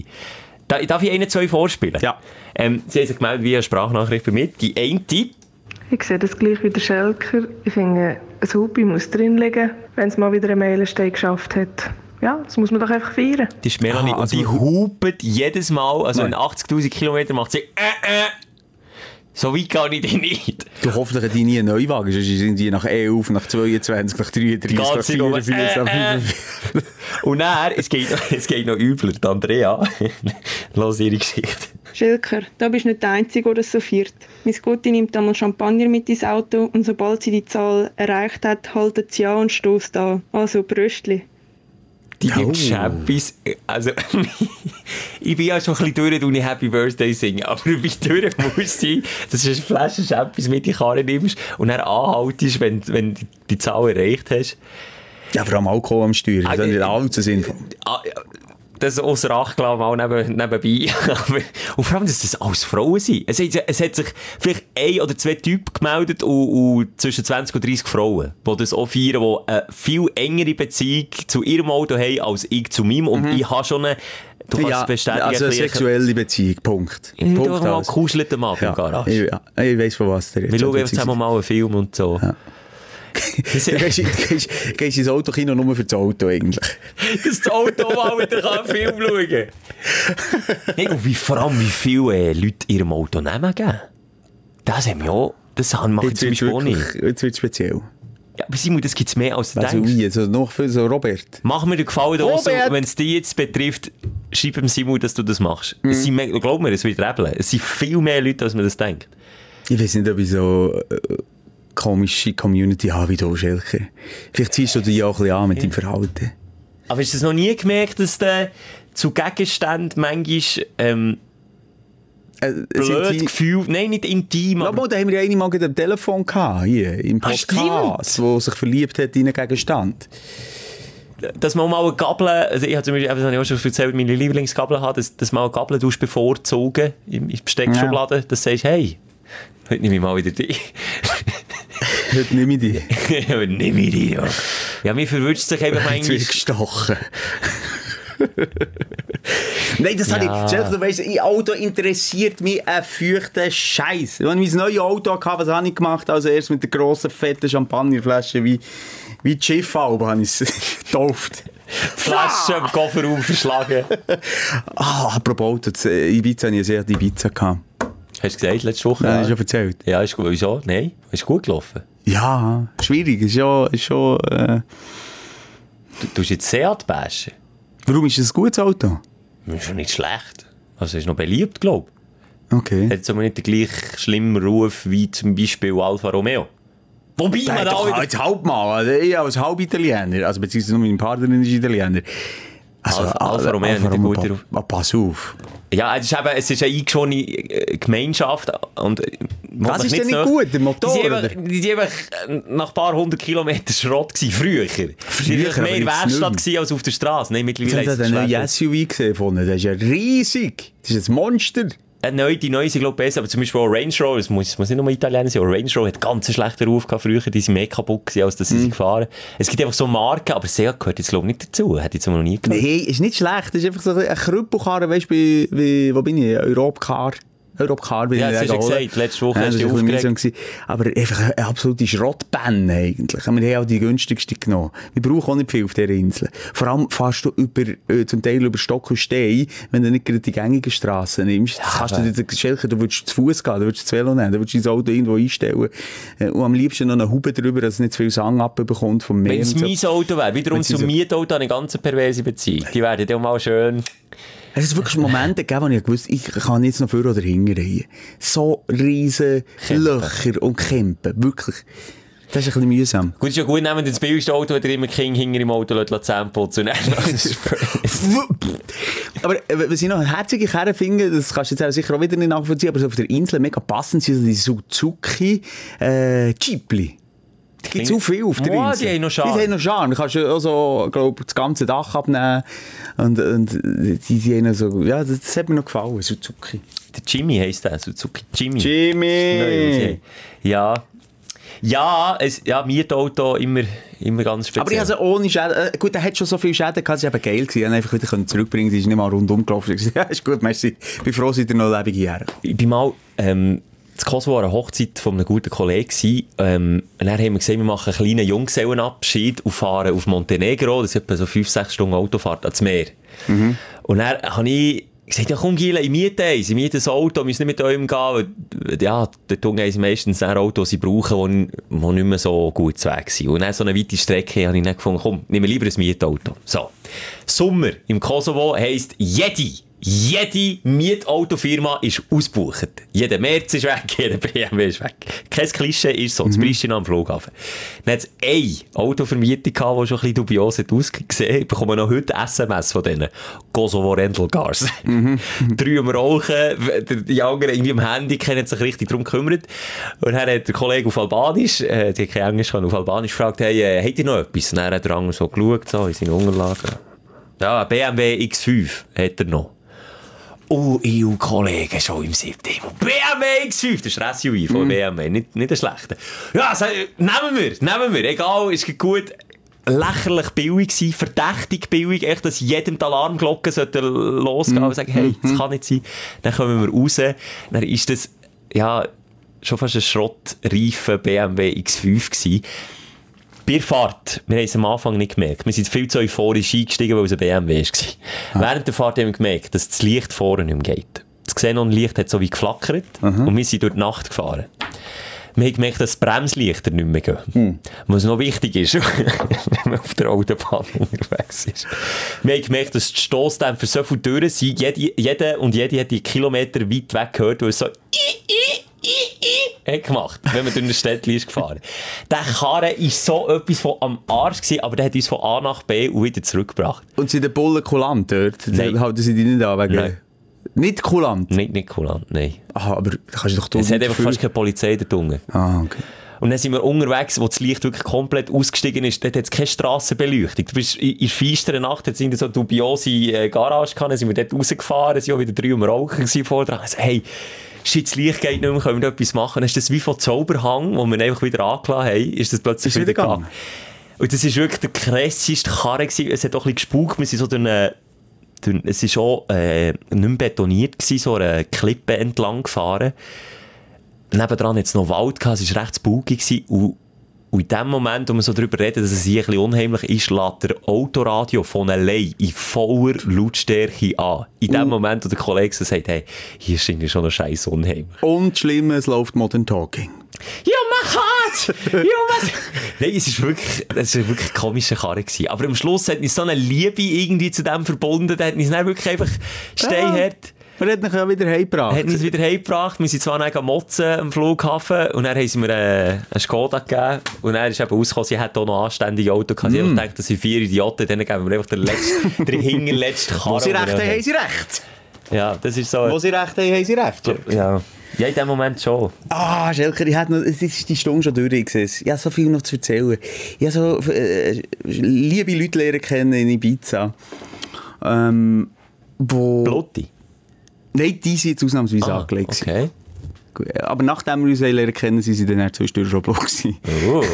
war. Darf ich Ihnen zwei vorspielen? Ja. Ähm, sie haben sich gemeldet wie eine Sprachnachricht bei mir. Die eine, ich sehe das gleich wie der Schelker. Ich finde, ein Hupi muss drin liegen, wenn es mal wieder einen Meilenstein geschafft hat. Ja, das muss man doch einfach feiern. Die ist Melanie, ah, also und die hupet jedes Mal, also in achtzigtausend Kilometer macht sie äh, äh. So weit kann ich dich nicht. Du hoffentlich hat die nie einen Neuwagen, sonst sind die nach elf, nach zweiundzwanzig, nach dreiunddreißig, nach vierundvierzig. Äh, äh. Und dann, es geht, es geht noch übler. Die Andrea, lass ihre Geschichte. Schelker, da bist du nicht der Einzige, der das so feiert. Meine Gotti nimmt einmal Champagner mit ins Auto und sobald sie die Zahl erreicht hat, haltet sie an und stößt an. Also Bröstli. Die gibt Schäppis. Also, ich bin ja schon ein bisschen durch, wenn ich Happy Birthday singe. Aber wie durch muss sein, dass du eine Flasche Schäppis mit in die Karre nimmst und dann anhaltest, wenn, wenn du die Zahl erreicht hast. Ja, vor allem Alkohol am Steuer. Das ist nicht allzu sinnvoll. Das außer Acht gelassen, mal neben, nebenbei. Und vor allem, dass das alles Frauen sind. Es hat, es hat sich vielleicht ein oder zwei Typen gemeldet und, und zwischen zwanzig und dreißig Frauen, die das auch feiern, die eine viel engere Beziehung zu ihrem Auto haben als ich zu meinem. Und mhm. ich habe schon eine, du kannst ja, bestätigen. Also eine sexuelle Beziehung, Punkt. Ich Punkt habe mal gekuschelt am Abend ja, im Garage. Ich, ja, ich weiss, von was der jetzt. Wir schauen jetzt zusammen mal einen Film und so. Ja. Du gehst ins Autokino nur für das Auto eigentlich. Dass das Auto mal wieder einen Film schauen kann. Hey, und wie, vor allem, wie viele äh, Leute ihrem Auto nehmen geben. Das haben wir auch. Das mache ich zum Beispiel auch nicht. Jetzt wird es speziell. Ja, aber Simon, das gibt es mehr als du also denkst. Wie? Also noch für so Robert. Mach mir den Gefallen, so, wenn es dich jetzt betrifft, schreib dem Simon, dass du das machst. Mhm. Es sind mehr, glaub mir, es wird rebeln. Es sind viel mehr Leute, als man das denkt. Ich weiß nicht, ob ich so... Äh, komische Community haben wie du, Schelker. Vielleicht ziehst du dich auch ein bisschen an mit ja. deinem Verhalten. Aber hast du das noch nie gemerkt, dass du zu Gegenständen manchmal ähm, äh, blöd die... Gefühl, nein, nicht intim, aber... aber da haben wir ja einmal am Telefon gehabt, hier, im Podcast, wo sich verliebt hat in einen Gegenstand. dass man mal eine Gabel, also ich habe zum Beispiel, das habe ich auch schon erzählt, meine Lieblingsgabel habe, dass, dass man eine Gabel bevorzugen in die Besteckschublade, ja. Dass du sagst, hey, heute nehme ich mal wieder die. Heute nehme ich die. Heute nehme ich die, ja. Ja, mir verwünscht sich eben manchmal... gestochen. Nein, das ja. habe ich... Stell dir, du weißt, ein Auto interessiert mich ein feuchter Scheiß. Wenn ich mein neues Auto hatte, was habe ich gemacht? Also erst mit der grossen, fetten Champagnerflasche, wie, wie die Schiffalbe, habe ich es getauft. Flasche im Kofferraum verschlagen. Ah, apropos Auto, in Ibiza hatte ich sehr die Ibiza gehabt. Hast du gesagt, letzte Woche? Ja, hast du schon erzählt. Ja, ist gut. Wieso? Nein, ist gut gelaufen. Ja, schwierig. Ist ja, ist schon, äh... Du tust jetzt Seat bashen. Warum ist das ein gutes Auto? Das ist schon nicht schlecht. Also ist noch beliebt, glaube ich. Okay. Hat jetzt aber nicht den gleich schlimmen Ruf wie zum Beispiel Alfa Romeo. Wobei Der man hat doch da... als Halbmal, also ich als Halb-Italiener, also beziehungsweise nur mein Partner ist Italiener. Also, Alfa, Alfa Romeo Alfa nicht ein Romeo, guter Ruf. pa- pass auf. Ja, es ist, eben, es ist eine eingeschworene Gemeinschaft. Und Was ist denn nicht gut, der Motor? Die waren oder? einfach, die waren einfach nach ein paar hundert Kilometern Schrott gewesen, früher. Früher, Die waren aber mehr in jetzt Werkstatt nicht gewesen als auf der Straße. Nein, Ich mittlerweile habe ist einen es neuen schwer. S U V gesehen von ihnen. Das ist ja riesig. Das ist ein Monster. Eine neue, die neue sind, glaube ich, besser. Aber zum Beispiel auch Range Rover, es muss, es muss nicht nur Italiener sein, auch Range Rover hat ganz einen schlechten Ruf gehabt früher. Die sind mehr kaputt gewesen, als dass sie Mhm. sie gefahren. Es gibt einfach so Marken, aber Seat gehört jetzt, glaube ich, nicht dazu. Hätte ich jetzt noch nie gehört. Nein, ist nicht schlecht. Das ist einfach so ein Krüppelkarren, weißt du, wie, wie, wo bin ich? Europcar. Europcar bin Ja, ich das hast du geholt. gesagt. Letzte Woche Ja, hast das du war dich ein bisschen aufgeregt. mühsam gewesen. Aber einfach eine absolute Schrottbände eigentlich. Wir haben auch die günstigste genommen. Wir brauchen auch nicht viel auf dieser Insel. Vor allem fährst du über, äh, zum Teil über Stock und Stein, wenn du nicht gerade die gängigen Strassen nimmst. Ja, kannst du dir Schelker, du würdest zu Fuß gehen, du würdest das Velo nehmen, du würdest dein Auto irgendwo einstellen. Äh, und am liebsten noch eine Haube drüber, dass es nicht zu viel Sang abbekommt vom Meer. Wenn es und so. mein Auto wäre, wiederum Wenn sie zum so- Mietauto eine ganz perverse Beziehung. Die werden ja mal schön... Es ist wirklich Momente gegeben, wo ich gewusst ich kann jetzt noch vor oder hinten rein. So riesen Kämpen. Löcher und Kämpen. Wirklich. Das ist ein bisschen mühsam. Gut, ist ja gut, nehmt das billigste Auto, wenn ihr immer King hinter im Auto Zähne putzen lässt. Aber äh, was ich noch herzige Kerren finde, das kannst du jetzt auch sicher auch wieder nicht nachvollziehen, aber so auf der Insel mega passend sind so die Suzuki äh, Jeepli. Es gibt so viel auf der Boah, Insel. die haben noch Charme. Die haben noch Charme. Du kannst ja auch so, glaub, das ganze Dach abnehmen. Und, und die, die haben so, ja, das, das hat mir noch gefallen, Suzuki. Der Jimmy heisst der, Suzuki Jimmy. Jimmy! Ja. Ja, es, ja, Mietauto immer, immer ganz speziell. Aber ich also ohne Schäden, äh, gut, er hat schon so viel Schäden gehabt, es war eben geil gewesen. Er konnte einfach wieder zurückbringen, die ist nicht mal rundum gelaufen. Ich ja, ist gut, merci. Ich bin froh, dass ihr noch lebendig hierher. Ich bin mal, ähm, in Kosovo an einer Hochzeit von einem guten Kollegen gewesen. Ähm, und dann haben wir gesagt, wir machen einen kleinen Junggesellenabschied und fahren auf Montenegro. Das ist etwa so fünf, sechs Stunden Autofahrt ans Meer. Mhm. Und dann habe ich gesagt, ja komm Giele, ich miete eins, ich miete ein Auto, wir müssen nicht mit eurem gehen, weil, ja, dort haben sie meistens ein Auto, sie brauchen, die nicht mehr so gut zu Weg sind. Und dann so eine weite Strecke habe ich dann gefunden, komm, nimm lieber ein Mietauto. So. Sommer im Kosovo heisst jede, jede Mietautofirma ist ausgebucht. Jeder Merz ist weg, jeder B M W ist weg. Kein Klischee ist so, das mhm. Pristina am Flughafen. Dann hat es eine Autovermietung gehabt, die schon ein bisschen dubios hat ausgesehen. Ich bekomme noch heute S M S von denen. Kosovo Rental Cars. Mhm. Drei am Rauchen, die anderen irgendwie am Handy, kennen sich richtig darum gekümmert. Und dann hat der Kollege auf Albanisch, äh, die kein Englisch kann, auf Albanisch gefragt, hey, äh, habt ihr noch etwas? Und dann hat der andere so geschaut, so in seinen Unterlagen. Ja, B M W X fünf hat er noch. Oh, E U-Kollegen schon im siebten. B M W X fünf, das ist ein S U V von mm. B M W, nicht, nicht ein schlechter. Ja, so, nehmen wir, nehmen wir, egal, ist gut. Lächerlich billig gewesen, verdächtig billig, echt, dass jedem die Alarmglocken sollte losgehen mm. und sagen, hey, das kann nicht sein. Dann kommen wir raus, dann ist das, ja, schon fast ein schrottreifer B M W X fünf gewesen. Bei der Fahrt, wir haben es am Anfang nicht gemerkt. Wir sind viel zu euphorisch eingestiegen, weil es ein B M W war. Ah. Während der Fahrt haben wir gemerkt, dass das Licht vorne nicht mehr geht. Das Xenon-Licht hat so wie geflackert. Aha. Und wir sind durch die Nacht gefahren. Wir haben gemerkt, dass die Bremslichter nicht mehr gehen. Hm. Was noch wichtig ist, wenn man auf der Autobahn unterwegs ist. Wir haben gemerkt, dass die Stossdämpfer so viel Türen sind. Jede, jede und jede hat die Kilometer weit weg gehört, weil es so hat gemacht, wenn man durch eine Städtchen ist gefahren. Der Karren war so etwas von am Arsch gewesen, aber der hat uns von A nach B und wieder zurückgebracht. Und sind die Bullen kulant dort? Nein. Halten sie die nicht an wegen... Nein. Nicht kulant? Nicht, nicht kulant, nein. Aha, aber da kannst du doch... Es hat einfach fast keine Polizei da drunten. Ah, okay. Und dann sind wir unterwegs, wo das Licht wirklich komplett ausgestiegen ist. Dort hat es keine Strassenbeleuchtung. Du bist in, in feisteren Nacht, hat es so eine dubiose äh, Garage gehabt, dann sind wir dort rausgefahren, sind auch wieder drei am Rauchen vor dran. Also, hey, shit, das Licht geht nicht mehr, können wir da etwas machen? Dann ist das wie von Zauberhang, wo wir einfach wieder angelassen haben, ist das plötzlich ist wieder gegangen. Und das war wirklich der krasseste Karre gewesen. Es hat auch ein bisschen gespukt, wir sind so durch eine, durch, es war auch äh, nicht mehr betoniert gewesen, so eine Klippe entlang gefahren. Nebendran hat es noch Wald gehabt, es war recht spooky gewesen. Und, und in dem Moment, wo wir so darüber reden, dass es hier ein bisschen unheimlich ist, lässt der Autoradio von allein in voller Lautstärke an. In dem uh. Moment, wo der Kollege so sagt, hey, hier ist irgendwie schon noch scheiß unheimlich. Und schlimm, es läuft Modern Talking. Ja, mach hart! Ja, was? Nein, es war wirklich, es war wirklich eine komische Karre gewesen. Aber am Schluss hat uns so eine Liebe irgendwie zu dem verbunden, da hat uns dann wirklich einfach steinhart. Wir haben uns ja wieder heimgebracht. Hat uns wieder heimgebracht. Wir sind zwar noch motzen am Flughafen und dann haben sie mir äh, einen Skoda gegeben und dann ist eben rausgekommen, sie hat auch noch anständige Auto gehabt. Mm. Ich dachte, das sind vier Idioten, denen geben wir einfach den, letzten, den hinterletzten Karren. Wo sie recht haben, haben sie recht. Ja, das ist so. Wo sie recht haben, haben sie recht. Ja. Ja, in dem Moment schon. Ah, Schelker, ich hatte noch, es ist die Stunde schon durch. Ich habe so viel noch zu erzählen. Ich habe so äh, liebe Leute lernen kennen in Ibiza. Ähm, wo... Blotti? Nein, die sind jetzt ausnahmsweise ah, angelegt. Okay. Aber nachdem wir uns lernen kennen, sind sie dann zwischendurch schon Block gewesen. Oh.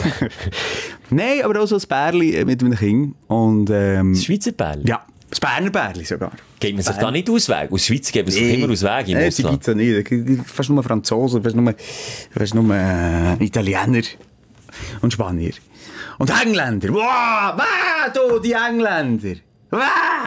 Nein, aber auch so ein Bärli mit einem Kind. Und, ähm, das Schweizer Bärli? Ja, das Berner Bärli sogar. Geht man sich Bern. Da nicht Ausweg? Aus Schweiz geht man sich nee. immer Ausweg im Nein, Ausland? Ibiza nicht. Fast nur Franzosen, fast nur, fast nur äh, Italiener und Spanier. Und Engländer. Wow, wow, du, die Engländer. Wow.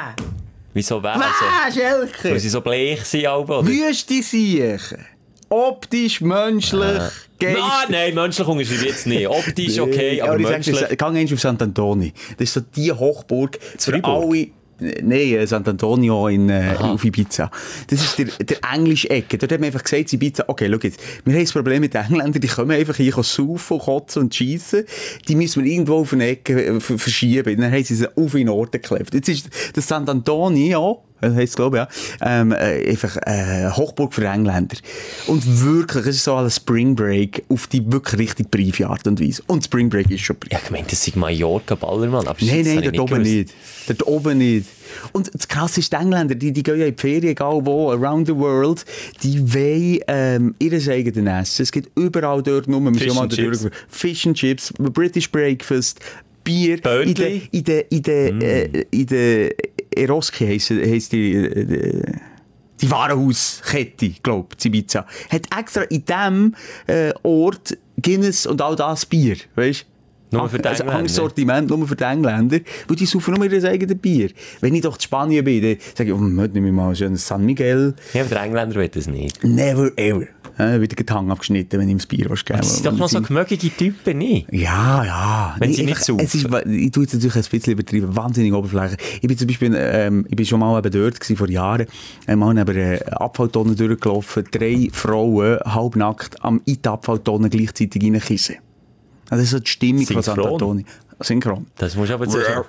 Wieso wer? Wow, also, Schelker. weil sie so bleich sind, oder? Wüste Siechen. Optisch, menschlich, äh. geistig. Ah, nein, menschlich unterschreibe ich jetzt nicht. Optisch okay, aber, aber menschlich... Sag, geh einmal auf Sant'Antoni. Das ist so die Hochburg für alle... Nein, Sant'Antonio in, äh, auf Ibiza. Das ist der, der englische Ecke. Dort hat man einfach gesagt, Ibiza, okay, schau jetzt, wir haben das Problem mit den Engländern, die kommen einfach hier saufen, kotzen und schiessen. Die müssen wir irgendwo auf eine Ecke verschieben. Dann haben sie sie auf in den Ort geklebt. Jetzt ist das Sant'Antonio, heisst es, glaube ich, ja, ähm, äh, einfach äh, Hochburg für Engländer. Und wirklich, es ist so ein Spring Break auf die wirklich richtig briefe Art und Weise. Und Spring Break ist schon brief. Ja, ich meine, das ist Mallorca, Ballermann. Aber nein, nein, dort oben nicht. Dort oben nicht. Und das Krasse ist, die Engländer, die, die gehen ja in die Ferien, egal wo, around the world, die wollen ähm, ihr eigenes Essen. Es gibt überall dort nur, wir Fish schon mal and Chips. Fish and Chips, British Breakfast, Bier. Böntli. In der, in der, in der, mm. äh, in der Eroski heisst, heisst die, äh, die Warenhauskette, glaube ich, Ibiza. Hat extra in diesem äh, Ort Guinness und all das Bier, weißt du? Nur für die also Engländer. Ein Sortiment nur für die Engländer, weil die saufen nur ihr eigenes Bier. Wenn ich doch in Spanien bin, dann sage ich, oh, heute nehme ich mal ein San Miguel. Ja, aber der Engländer will das nicht. Never ever. Ja, wieder den Hang abgeschnitten, wenn ich ihm das Bier geben. Das sind doch noch so gemögliche Typen, nicht? Ja, ja. Wenn nee, sie nicht saufen. Es ist, ich tue es natürlich ein bisschen übertrieben, wahnsinnig Oberfläche. Ich bin zum Beispiel, ähm, ich bin schon mal eben dort gewesen, vor Jahren, einmal neben einer Abfalltonne durchgelaufen, drei Frauen, halbnackt, am in die Abfalltonne gleichzeitig reinkissen. Das ist so die Stimmung von Sant'Antoni. Synchron. Das musst du aber sagen.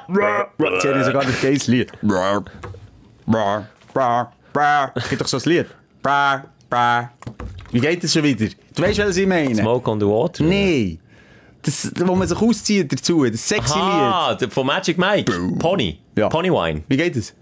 Sie haben sogar ein geiles Lied. Es gibt doch so ein Lied. Wie geht das schon wieder? Du weißt, was ich meine? Smoke on the Water? Nein. Das, wo man sich auszieht dazu. Das sexy Aha, Lied. von Magic Mike. Pony. Ja. Pony Wine. Wie geht das?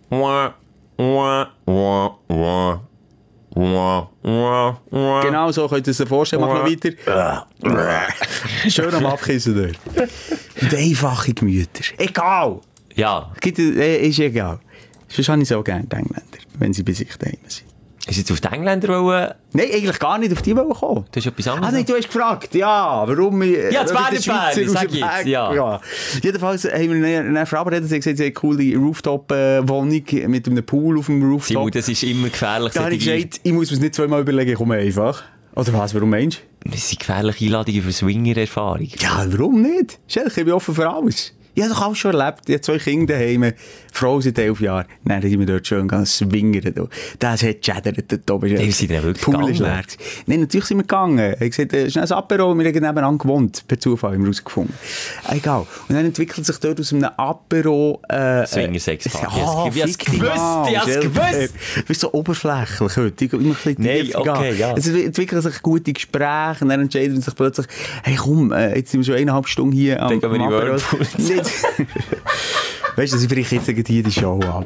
Genau so könnt ihr es sich vorstellen. Machen wir weiter. Schön am Abkissen dort. Und einfache Gemüter. Egal. Ja. Gibt, äh, ist egal. Sonst habe ich so gerne die Engländer, wenn sie bei sich daheim sind. Ist jetzt auf die Engländer wollen? Nein, eigentlich gar nicht auf die wollen kommen. Du hast etwas anderes? Ah, nein, du hast gefragt, ja, warum ich... Ja, das Berner Bärli, sag ich jetzt, ja. ja. Jedenfalls haben wir eine Frau verredet, sie hat gesagt, sie hat eine coole Rooftop-Wohnung mit einem Pool auf dem Rooftop. Simon, das ist immer gefährlich. Da habe ich gesagt, ich muss mir nicht zweimal überlegen, ich komme einfach. Oder was, warum meinst du? Das sind gefährliche Einladungen für Swinger-Erfahrung. Ja, warum nicht? Schelke, ich bin offen für alles. Ja, doch auch schon erlebt. Ich habe zwei Kinder daheim, Frau seit elf Jahren. Dann sind wir dort schön gegangen, swingern. Das hat geschädert dort oben. Die sind ja wirklich Pool ist gegangen. leer. Nein, natürlich sind wir gegangen. Ich habe gesagt, äh, schnell ein Apero, wir haben nebeneinander gewohnt. Per Zufall haben wir rausgefunden. Egal. Und dann entwickelt sich dort aus einem Apero... Äh, Swingersex-Party. Ja, Ich hab's gewusst, ich hab's gewusst. Du bist so oberflächlich heute. Ich, immer ein bisschen Nein, tiefer okay, gehen. ja. Es entwickeln sich gute Gespräche und dann entscheiden sich plötzlich, hey komm, äh, jetzt sind wir schon eineinhalb Stunden hier am, Dann gehen wir am in Apero. Whirlpool. Weißt du, ich breche jetzt hier die Show ab.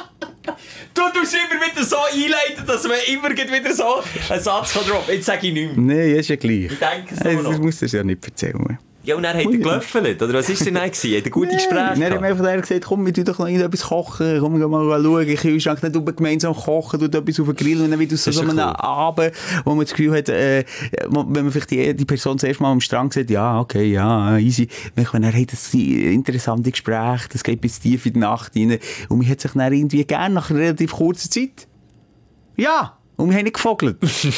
Du tust immer wieder so einleiten, dass man immer wieder so einen Satz droppen kann. Jetzt sage ich nichts mehr. Nein, ist ja gleich. Ich denke es hey, nur noch. Das musst du ja nicht erzählen. Ja, und dann hat er gelöffelt, oder was war denn dann? Hat er gute Gespräche Dann gehabt? haben wir einfach gesagt, komm, wir tun doch noch irgendetwas kochen, komm, wir mal schauen, in den Kühlschrank, dann tun wir gemeinsam kochen, tun etwas auf den Grill und dann wieder so, so einen cool. Abend, wo man das Gefühl hat, äh, wenn man vielleicht die, die Person zuerst mal am Strand sieht, ja, okay, ja, easy, dann merkt man, hey, das sind interessante Gespräche, das geht bis tief in die Nacht rein und man hat sich dann irgendwie gern nach einer relativ kurzer Zeit. Ja! Und wir haben nicht gefogelt.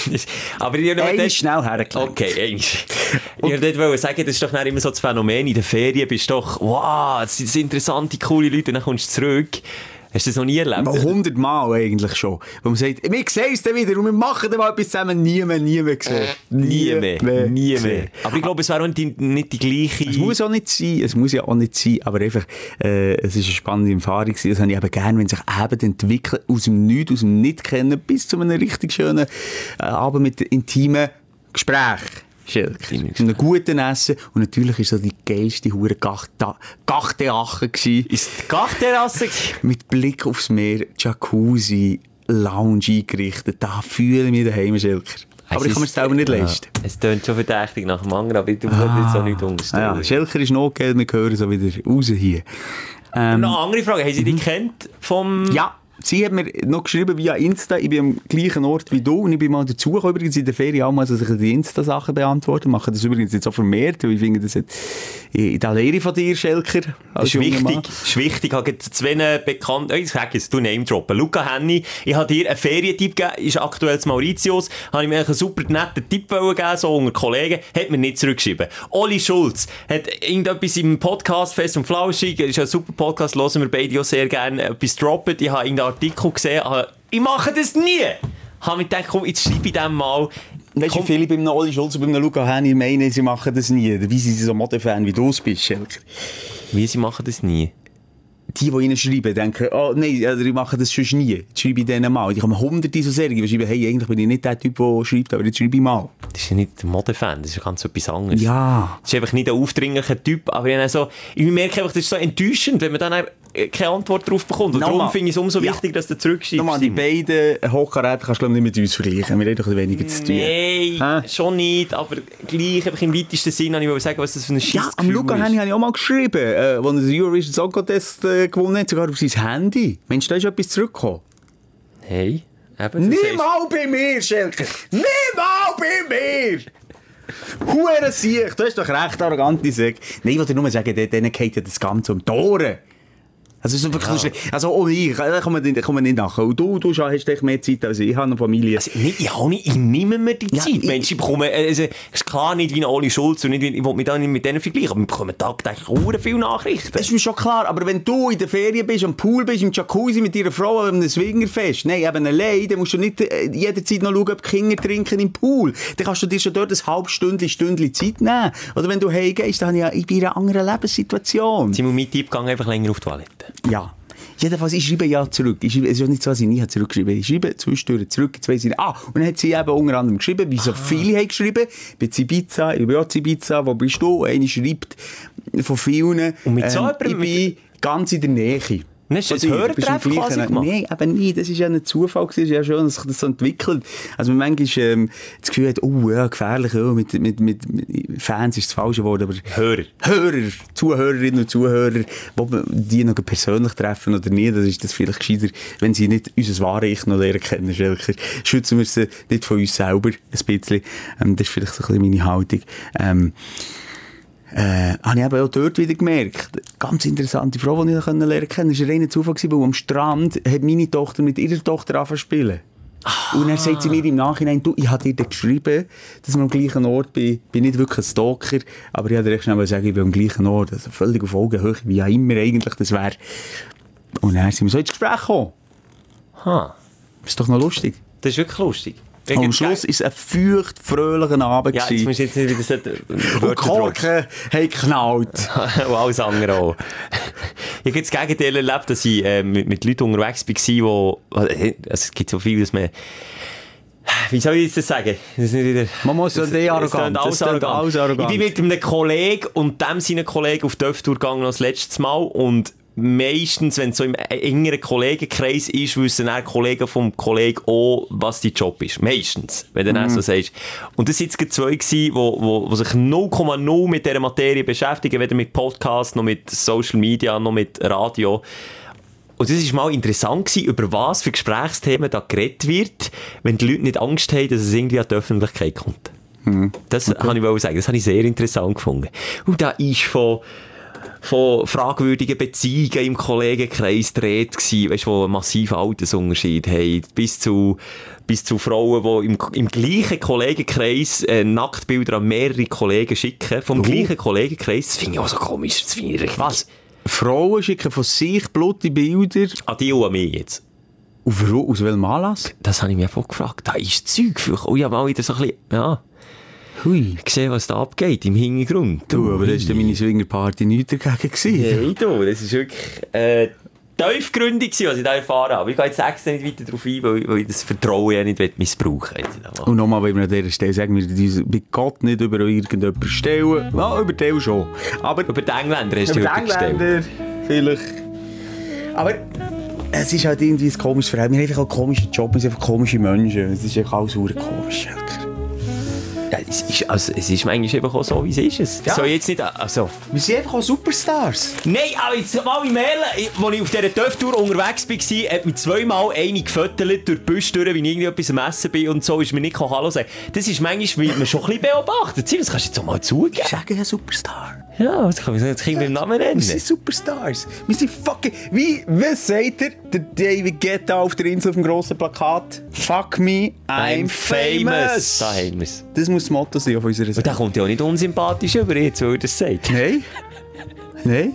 Aber ich Einmal wollte schnell hergelegt. Okay, eins. Ich wollte sagen, das ist doch immer so das Phänomen. In den Ferien bist du doch, wow, das sind interessante, coole Leute. Und dann kommst du zurück. Hast du das noch nie erlebt? Hundertmal eigentlich schon. Wo man sagt, wir sehen es dann wieder und wir machen dann mal etwas zusammen. Nie mehr, nie mehr gesehen. Nie mehr, mehr nie gesehen. mehr. Aber ich glaube, es wäre auch nicht, nicht die gleiche... Es muss auch nicht sein, es muss ja auch nicht sein, aber einfach, äh, es ist eine spannende Erfahrung gewesen. Das habe ich eben gerne, wenn sich eben entwickelt, aus dem Nichts, aus dem Nicht-Kennen, bis zu einem richtig schönen äh, Abend mit intimen Gespräch. Schelker. Und einem guten Essen. Und natürlich war so die geilste Hure Gachteache gewesen. Ist die Gachterrasse? Mit Blick aufs Meer, Jacuzzi, Lounge eingerichtet. Da fühle ich mich daheim, Schelker. Aber ich kann mir das selber nicht leisten. Ja, es tönt schon verdächtig nach dem anderen, aber ich tue ah, jetzt auch nicht umstellen. Ja, Schelker ist noch Geld, wir hören so wieder raus hier. Ähm, noch eine andere Frage, haben Sie die kennt vom... Ja. Sie hat mir noch geschrieben via Insta, ich bin am gleichen Ort wie du und ich bin mal dazugekommen, übrigens in der Ferien auch mal, dass ich die Insta-Sachen beantworte. Mache das übrigens jetzt auch vermehrt, weil ich finde, das hat in der Lehre von dir, Schelker. Das ist wichtig, ist wichtig. Ich habe zwei bekannte, ich sage es, du Name droppen. Luca Henny, ich habe dir einen Ferientipp gegeben, ist aktuell zu Mauritius, habe ich mir einen super netten Tipp gegeben, so unter Kollegen, hat mir nicht zurückgeschrieben. Oli Schulz hat irgendetwas im Podcast Fest und Flauschig, ist ein super Podcast, hören wir beide auch sehr gerne, etwas droppen. Ich habe irgendeinen Artikel gesehen, ich mache das nie. Ich habe mir gedacht, komm, jetzt schreibe ich dem mal. Weißt du, viele beim Oli Schulz und beim Luca Henny meinen, sie machen das nie. Dabei sind sie so Modefan wie du es bist, Schelker. Wie, sie machen das nie? Die, die ihnen schreiben, denken, oh nein, also ich mache das schon nie. Jetzt schreibe ich denen mal. Ich habe hunderte so Serien, die schreiben, hey, eigentlich bin ich nicht der Typ, der schreibt, aber jetzt schreibe ich mal. Das ist ja nicht ein Modefan, das ist ganz etwas anderes. Ja. Das ist einfach nicht ein aufdringlicher Typ, aber ich, so, ich merke einfach, das ist so enttäuschend, wenn man dann keine Antwort darauf bekommt. Und darum finde ich es umso wichtiger, ja, dass du zurückschreibst. Nochmal, die beiden Hochkaräte kannst du nicht mit uns vergleichen. Wir haben doch weniger zu tun. Nein, schon nicht, aber gleich einfach im weitesten Sinn wollte ich sagen, was das für ein Scheissgefühl ist. Ja, am Luca habe ich auch mal geschrieben, äh, als er den Eurovision Song Contest äh, gewonnen hat, sogar auf sein Handy. Mensch, da ist etwas zurückgekommen. Hey, eben. Nicht mal bei mir, Schelker. Nicht mal bei mir. Hure Sieg, du hast doch recht, arrogante Säge. Nein, ich wollte nur sagen, denen geht ja das Ganze um die Ohren. Also, es ist wirklich ja. Also, ohne ich, da kommen wir nicht, nicht nachher. Und du, du hast echt mehr Zeit als ich. Ich habe eine Familie. Also, nicht, ich, nicht, ich nehme mir die ja, Zeit. Ich, Mensch, ich bekomme, also, es ist klar nicht wie ein Oli Schulz und nicht, ich will mich da nicht mit denen vergleichen, aber wir bekommen tagtäglich sehr viele Nachrichten. Das ist mir schon klar, aber wenn du in der Ferien bist, am Pool bist, im Jacuzzi mit deiner Frau an einem Swingerfest, nein, eben allein, dann musst du nicht äh, jederzeit noch schauen, ob die Kinder trinken im Pool. Dann kannst du dir schon dort ein halbes Stündchen, Stündchen Zeit nehmen. Oder wenn du heimgehst, dann habe ich ja, ich bin in einer anderen Lebenssituation. Simon, mein Tipp, gang einfach länger auf die Toilette. Ja. Jedenfalls, ich schreibe ja zurück. Ich schreibe, es ist nicht so, dass ich nie zurückgeschrieben habe. Ich schreibe zwischendurch zurück, zwei Seiten. Ah, und dann hat sie eben unter anderem geschrieben, wie so viele haben geschrieben. Bei Ibiza, ich bin auch Ibiza, wo bist du? Einer schreibt von vielen. Und mit so ähm, jemandem? Ich bin ganz in der Nähe. Hast du ein Hörertreffen quasi gemacht? Nein, eben nicht. Das war ja ein Zufall. Es ist ja schön, dass sich das so entwickelt. Also man manchmal ähm, das Gefühl hat, oh ja, gefährlich, oh, mit, mit, mit, mit Fans ist das falsche Wort, aber Hörer. Hörer, Zuhörerinnen und Zuhörer, ob wir die noch persönlich treffen oder nicht, das ist das vielleicht gescheiter, wenn sie nicht unser wahres Ich noch lernen kennen, Schelker. Schützen wir sie nicht von uns selber ein bisschen. Ähm, das ist vielleicht so ein bisschen meine Haltung. Ähm, Äh, habe ich eben auch dort wieder gemerkt. Ganz interessante Frau, die ich lernen konnte. Das war ein reiner Zufall, weil am Strand hat meine Tochter mit ihrer Tochter angefangen zu spielen. Ah. Und dann sagt sie mir im Nachhinein, du, ich habe dir geschrieben, dass wir am gleichen Ort bin. Ich bin nicht wirklich ein Stalker, aber ich wollte dir schnell sagen, ich bin am gleichen Ort. Also völlig auf Augenhöhe, wie auch immer eigentlich das wäre. Und dann sind wir so ins Gespräch gekommen. Ha. Das ist doch noch lustig. Das ist wirklich lustig. Und am Schluss war es ein feucht, fröhlicher Abend. Ja, jetzt musst du jetzt nicht wieder so... Und Korken haben geknallt. Und alles andere auch. Ich habe das Gegenteil erlebt, dass ich äh, mit, mit Leuten unterwegs war, wo... Also, es gibt so viel, dass man... Wie soll ich jetzt das sagen? Das ist nicht wieder... Man muss so die arrogant. Das ist alles arrogant. arrogant. Ich bin mit einem Kollegen und dem seinen Kollegen auf die Dörftour gegangen das letzte Mal und meistens, wenn es so im engeren Kollegenkreis ist, wissen auch Kollegen vom Kollegen auch, was dein Job ist. Meistens, wenn du dann mm. so sagst. Und das waren jetzt zwei, die wo, wo, wo sich null Komma null mit dieser Materie beschäftigen, weder mit Podcasts, noch mit Social Media, noch mit Radio. Und das war mal interessant gewesen, über was für Gesprächsthemen da geredet wird, wenn die Leute nicht Angst haben, dass es irgendwie an die Öffentlichkeit kommt. Mm. Das okay. kann ich wohl sagen. Das habe ich sehr interessant gefunden. Und da ist von... von fragwürdigen Beziehungen im Kollegenkreis dreht gsi, weißt du, wo einen massiven Altersunterschied haben, bis zu, bis zu Frauen, die im, im gleichen Kollegenkreis äh, Nacktbilder an mehrere Kollegen schicken, vom uh. gleichen Kollegenkreis. Das finde ich auch so komisch, das finde ich richtig. Was? Frauen schicken von sich blutige Bilder? An die und an mich jetzt. Auf, aus welchem Anlass? Das habe ich mich auch gefragt. Da ist Zeug für. Oh ja, mal wieder so ein bisschen, ja. Hui. Ich sehe, was da abgeht im Hintergrund. Du, aber das war meine Swingerparty nichts dagegen. Nein, du, das ist wirklich äh, tiefgründig, was ich da erfahren habe. Ich gehe jetzt extra nicht weiter darauf ein, weil, weil ich das Vertrauen ja nicht missbrauchen will. Und nochmal, wenn wir an dieser Stelle sagen, wir uns bei Gott nicht über irgendjemanden stellen. Ja, über den schon. Aber über die Engländer hast du über die Engländer vielleicht. Aber es ist halt irgendwie ein komisches Verhältnis. Wir haben einfach auch komische Jobs, wir sind einfach komische Menschen. Es ist einfach alles sehr komisch. Ja, es ist, also, es ist manchmal eben auch so, wie es ist. Ja. So jetzt nicht, also. Wir sind einfach auch Superstars. Nein, aber jetzt mal im Mailen, als ich auf dieser Dörftour unterwegs war, hat mich zweimal eine gefüttert durch die Büsche durch, wenn ich irgendwie etwas am Essen bin und so, ist mir nicht Hallo sagen. Das ist manchmal, wird man schon ein bisschen beobachtet. Das kannst du jetzt auch mal zugeben. Ich sage ja Superstar. Ja, das kann man jetzt Kind beim Namen nennen. Wir sind Superstars. Wir sind fucking... Wie, was sagt er? Der David Guetta auf der Insel auf dem grossen Plakat. Fuck me, I'm, I'm famous. Da haben wir es. Das muss das Motto sein auf unserer Seite. Und der kommt ja auch nicht unsympathisch über jetzt, weil er das sagt. Nein. Nein.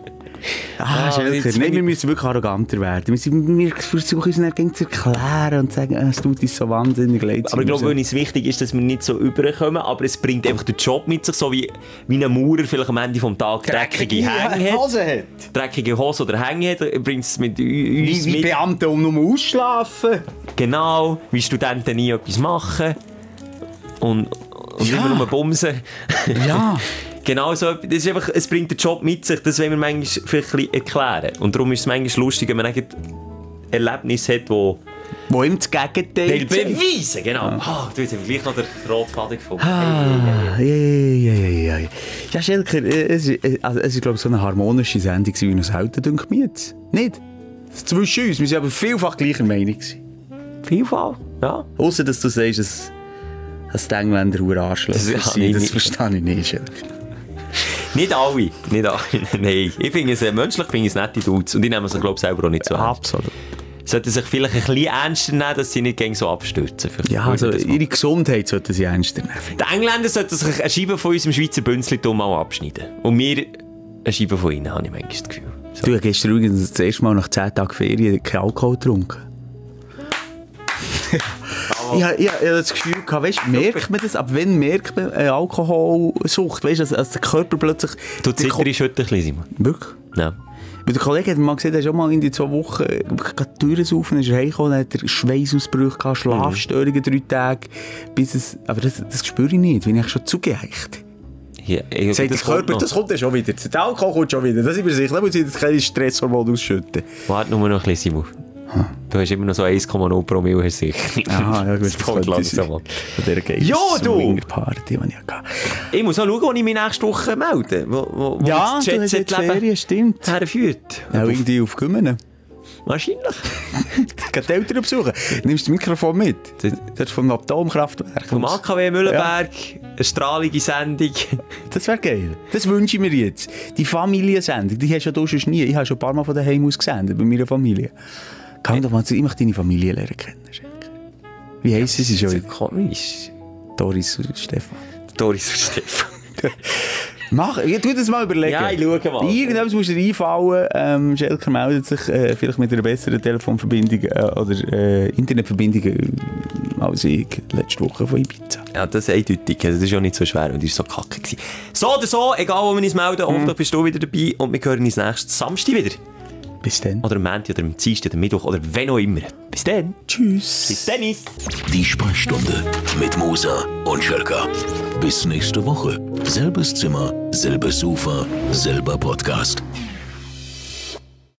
Ah, ah, Schelker. Nein, wir müssen wirklich arroganter werden. Wir, sind, wir versuchen uns dann zu erklären und zu sagen, es tut uns so wahnsinnig leid. Aber ich glaube, wenn es wichtig ist, dass wir nicht so überkommen, aber es bringt einfach den Job mit sich, so wie, wie ein Maurer vielleicht am Ende des Tages dreckige Hänge hat. Hose hat. Dreckige Hose oder Hänge hat, bringt es mit uns wie, wie mit. Beamte um nur ausschlafen. Genau, wie Studenten nie etwas machen. Und, und ja. immer nur bumsen. Ja. Genau so, das ist einfach, es bringt den Job mit sich, das wollen wir manchmal vielleicht ein bisschen erklären. Und darum ist es manchmal lustig, wenn man ein Erlebnis hat, wo... Wo ihm das Gegenteil beweisen, genau. Ja. Oh, du hast gleich noch den Rotfaden gefunden. Ah, ja, ja, ja, ja. Ja, Schelker, es ist, also, es ist glaube ich, so eine harmonische Sendung, wie wir uns halten, denke ich jetzt. Nicht? Zwischen uns, wir waren aber vielfach gleicher Meinung. Vielfach? Ja. Ausser, dass du sagst, dass, dass die Engländer hure Arschlöcher sind. Das, das verstehe ich nicht, Schelker. Nicht alle, nicht alle, nein. Ich finde es, äh, menschlich finde ich es nette Dudes. Und ich nehme es, glaube ich, selber auch nicht so ernst. Absolut. Sollten sich vielleicht ein bisschen ernster nehmen, dass sie nicht gegen so abstürzen. Ja, also ihre Gesundheit sollten sie ernster nehmen. Die Engländer sollten sich eine Scheibe von unserem Schweizer Bünzlitum mal abschneiden. Und wir eine Scheibe von ihnen, habe ich manchmal das Gefühl. So. Du hast gestern übrigens das erste Mal nach zehn Tagen Ferien keinen Alkohol getrunken. Ich habe ja, das Gefühl gehabt, weißt, merkt man das? Ab wann merkt man eine Alkoholsucht? Weißt, als, als der Körper plötzlich... Du zitterst heute ein bisschen, Simon. Wirklich? Ja. Weil der Kollege hat mal gesagt, er ist auch mal in die zwei Wochen die Türen saufen, ist er heimgekommen, dann hat er Schweißausbrüche gehabt, Schlafstörungen drei Tage, bis es... Aber das, das spüre ich nicht, bin ich schon zugeeicht. Ja, ich, sagt das der Körper, das kommt ja schon wieder. Der Alkohol kommt schon wieder, das ist mir sicher. Da muss ich jetzt keine Stresshormone ausschütten. Warte nur noch ein bisschen, Simon. Hm. Du hast immer noch so eins Komma null Promille, hast du sicher. Aha, ja gut, das kommt langsam an. Von dieser Geist. Ja, du! Party, die ich hatte. Ich muss auch schauen, wo ich mich nächste Woche melde. Wo, wo, wo ja, das Jet-Set Ferien, stimmt. Herführt. Ja, irgendwie auf Gümmen. Wahrscheinlich. Ich gehe die Eltern besuchen. Nimmst du das Mikrofon mit? Das ist vom Atomkraftwerk. Vom A K W Mühlenberg. Ja. Eine strahlige Sendung. Das wäre geil. Das wünsche ich mir jetzt. Die Familiensendung, die hast du ja schon nie. Ich habe schon ein paar Mal von daheim aus gesendet, bei meiner Familie. Kann doch mal, ich möchte deine Familie lernen kennen. Wie heissen sie schon? Komisch. Doris und Stefan. Doris und Stefan. Mach, tu das mal überlegen. Ja, ich schaue mal. Irgendetwas muss dir einfallen. Ähm, Schelker meldet sich äh, vielleicht mit einer besseren Telefonverbindung äh, oder äh, Internetverbindung äh, als ich letzte Woche von Ibiza. Ja, das ist eindeutig. Das ist auch nicht so schwer und das war so kacke gewesen. So oder so, egal wo wir uns melden, Mhm. oft bist du wieder dabei und wir hören uns nächsten Samstag wieder. Bis dann. Oder am Montag oder am Dienstag oder am Mittwoch oder wenn auch immer. Bis dann. Tschüss. Bis Dennis. Die Sprechstunde mit Musa und Schelka. Bis nächste Woche. Selbes Zimmer, selbes Sofa, selber Podcast.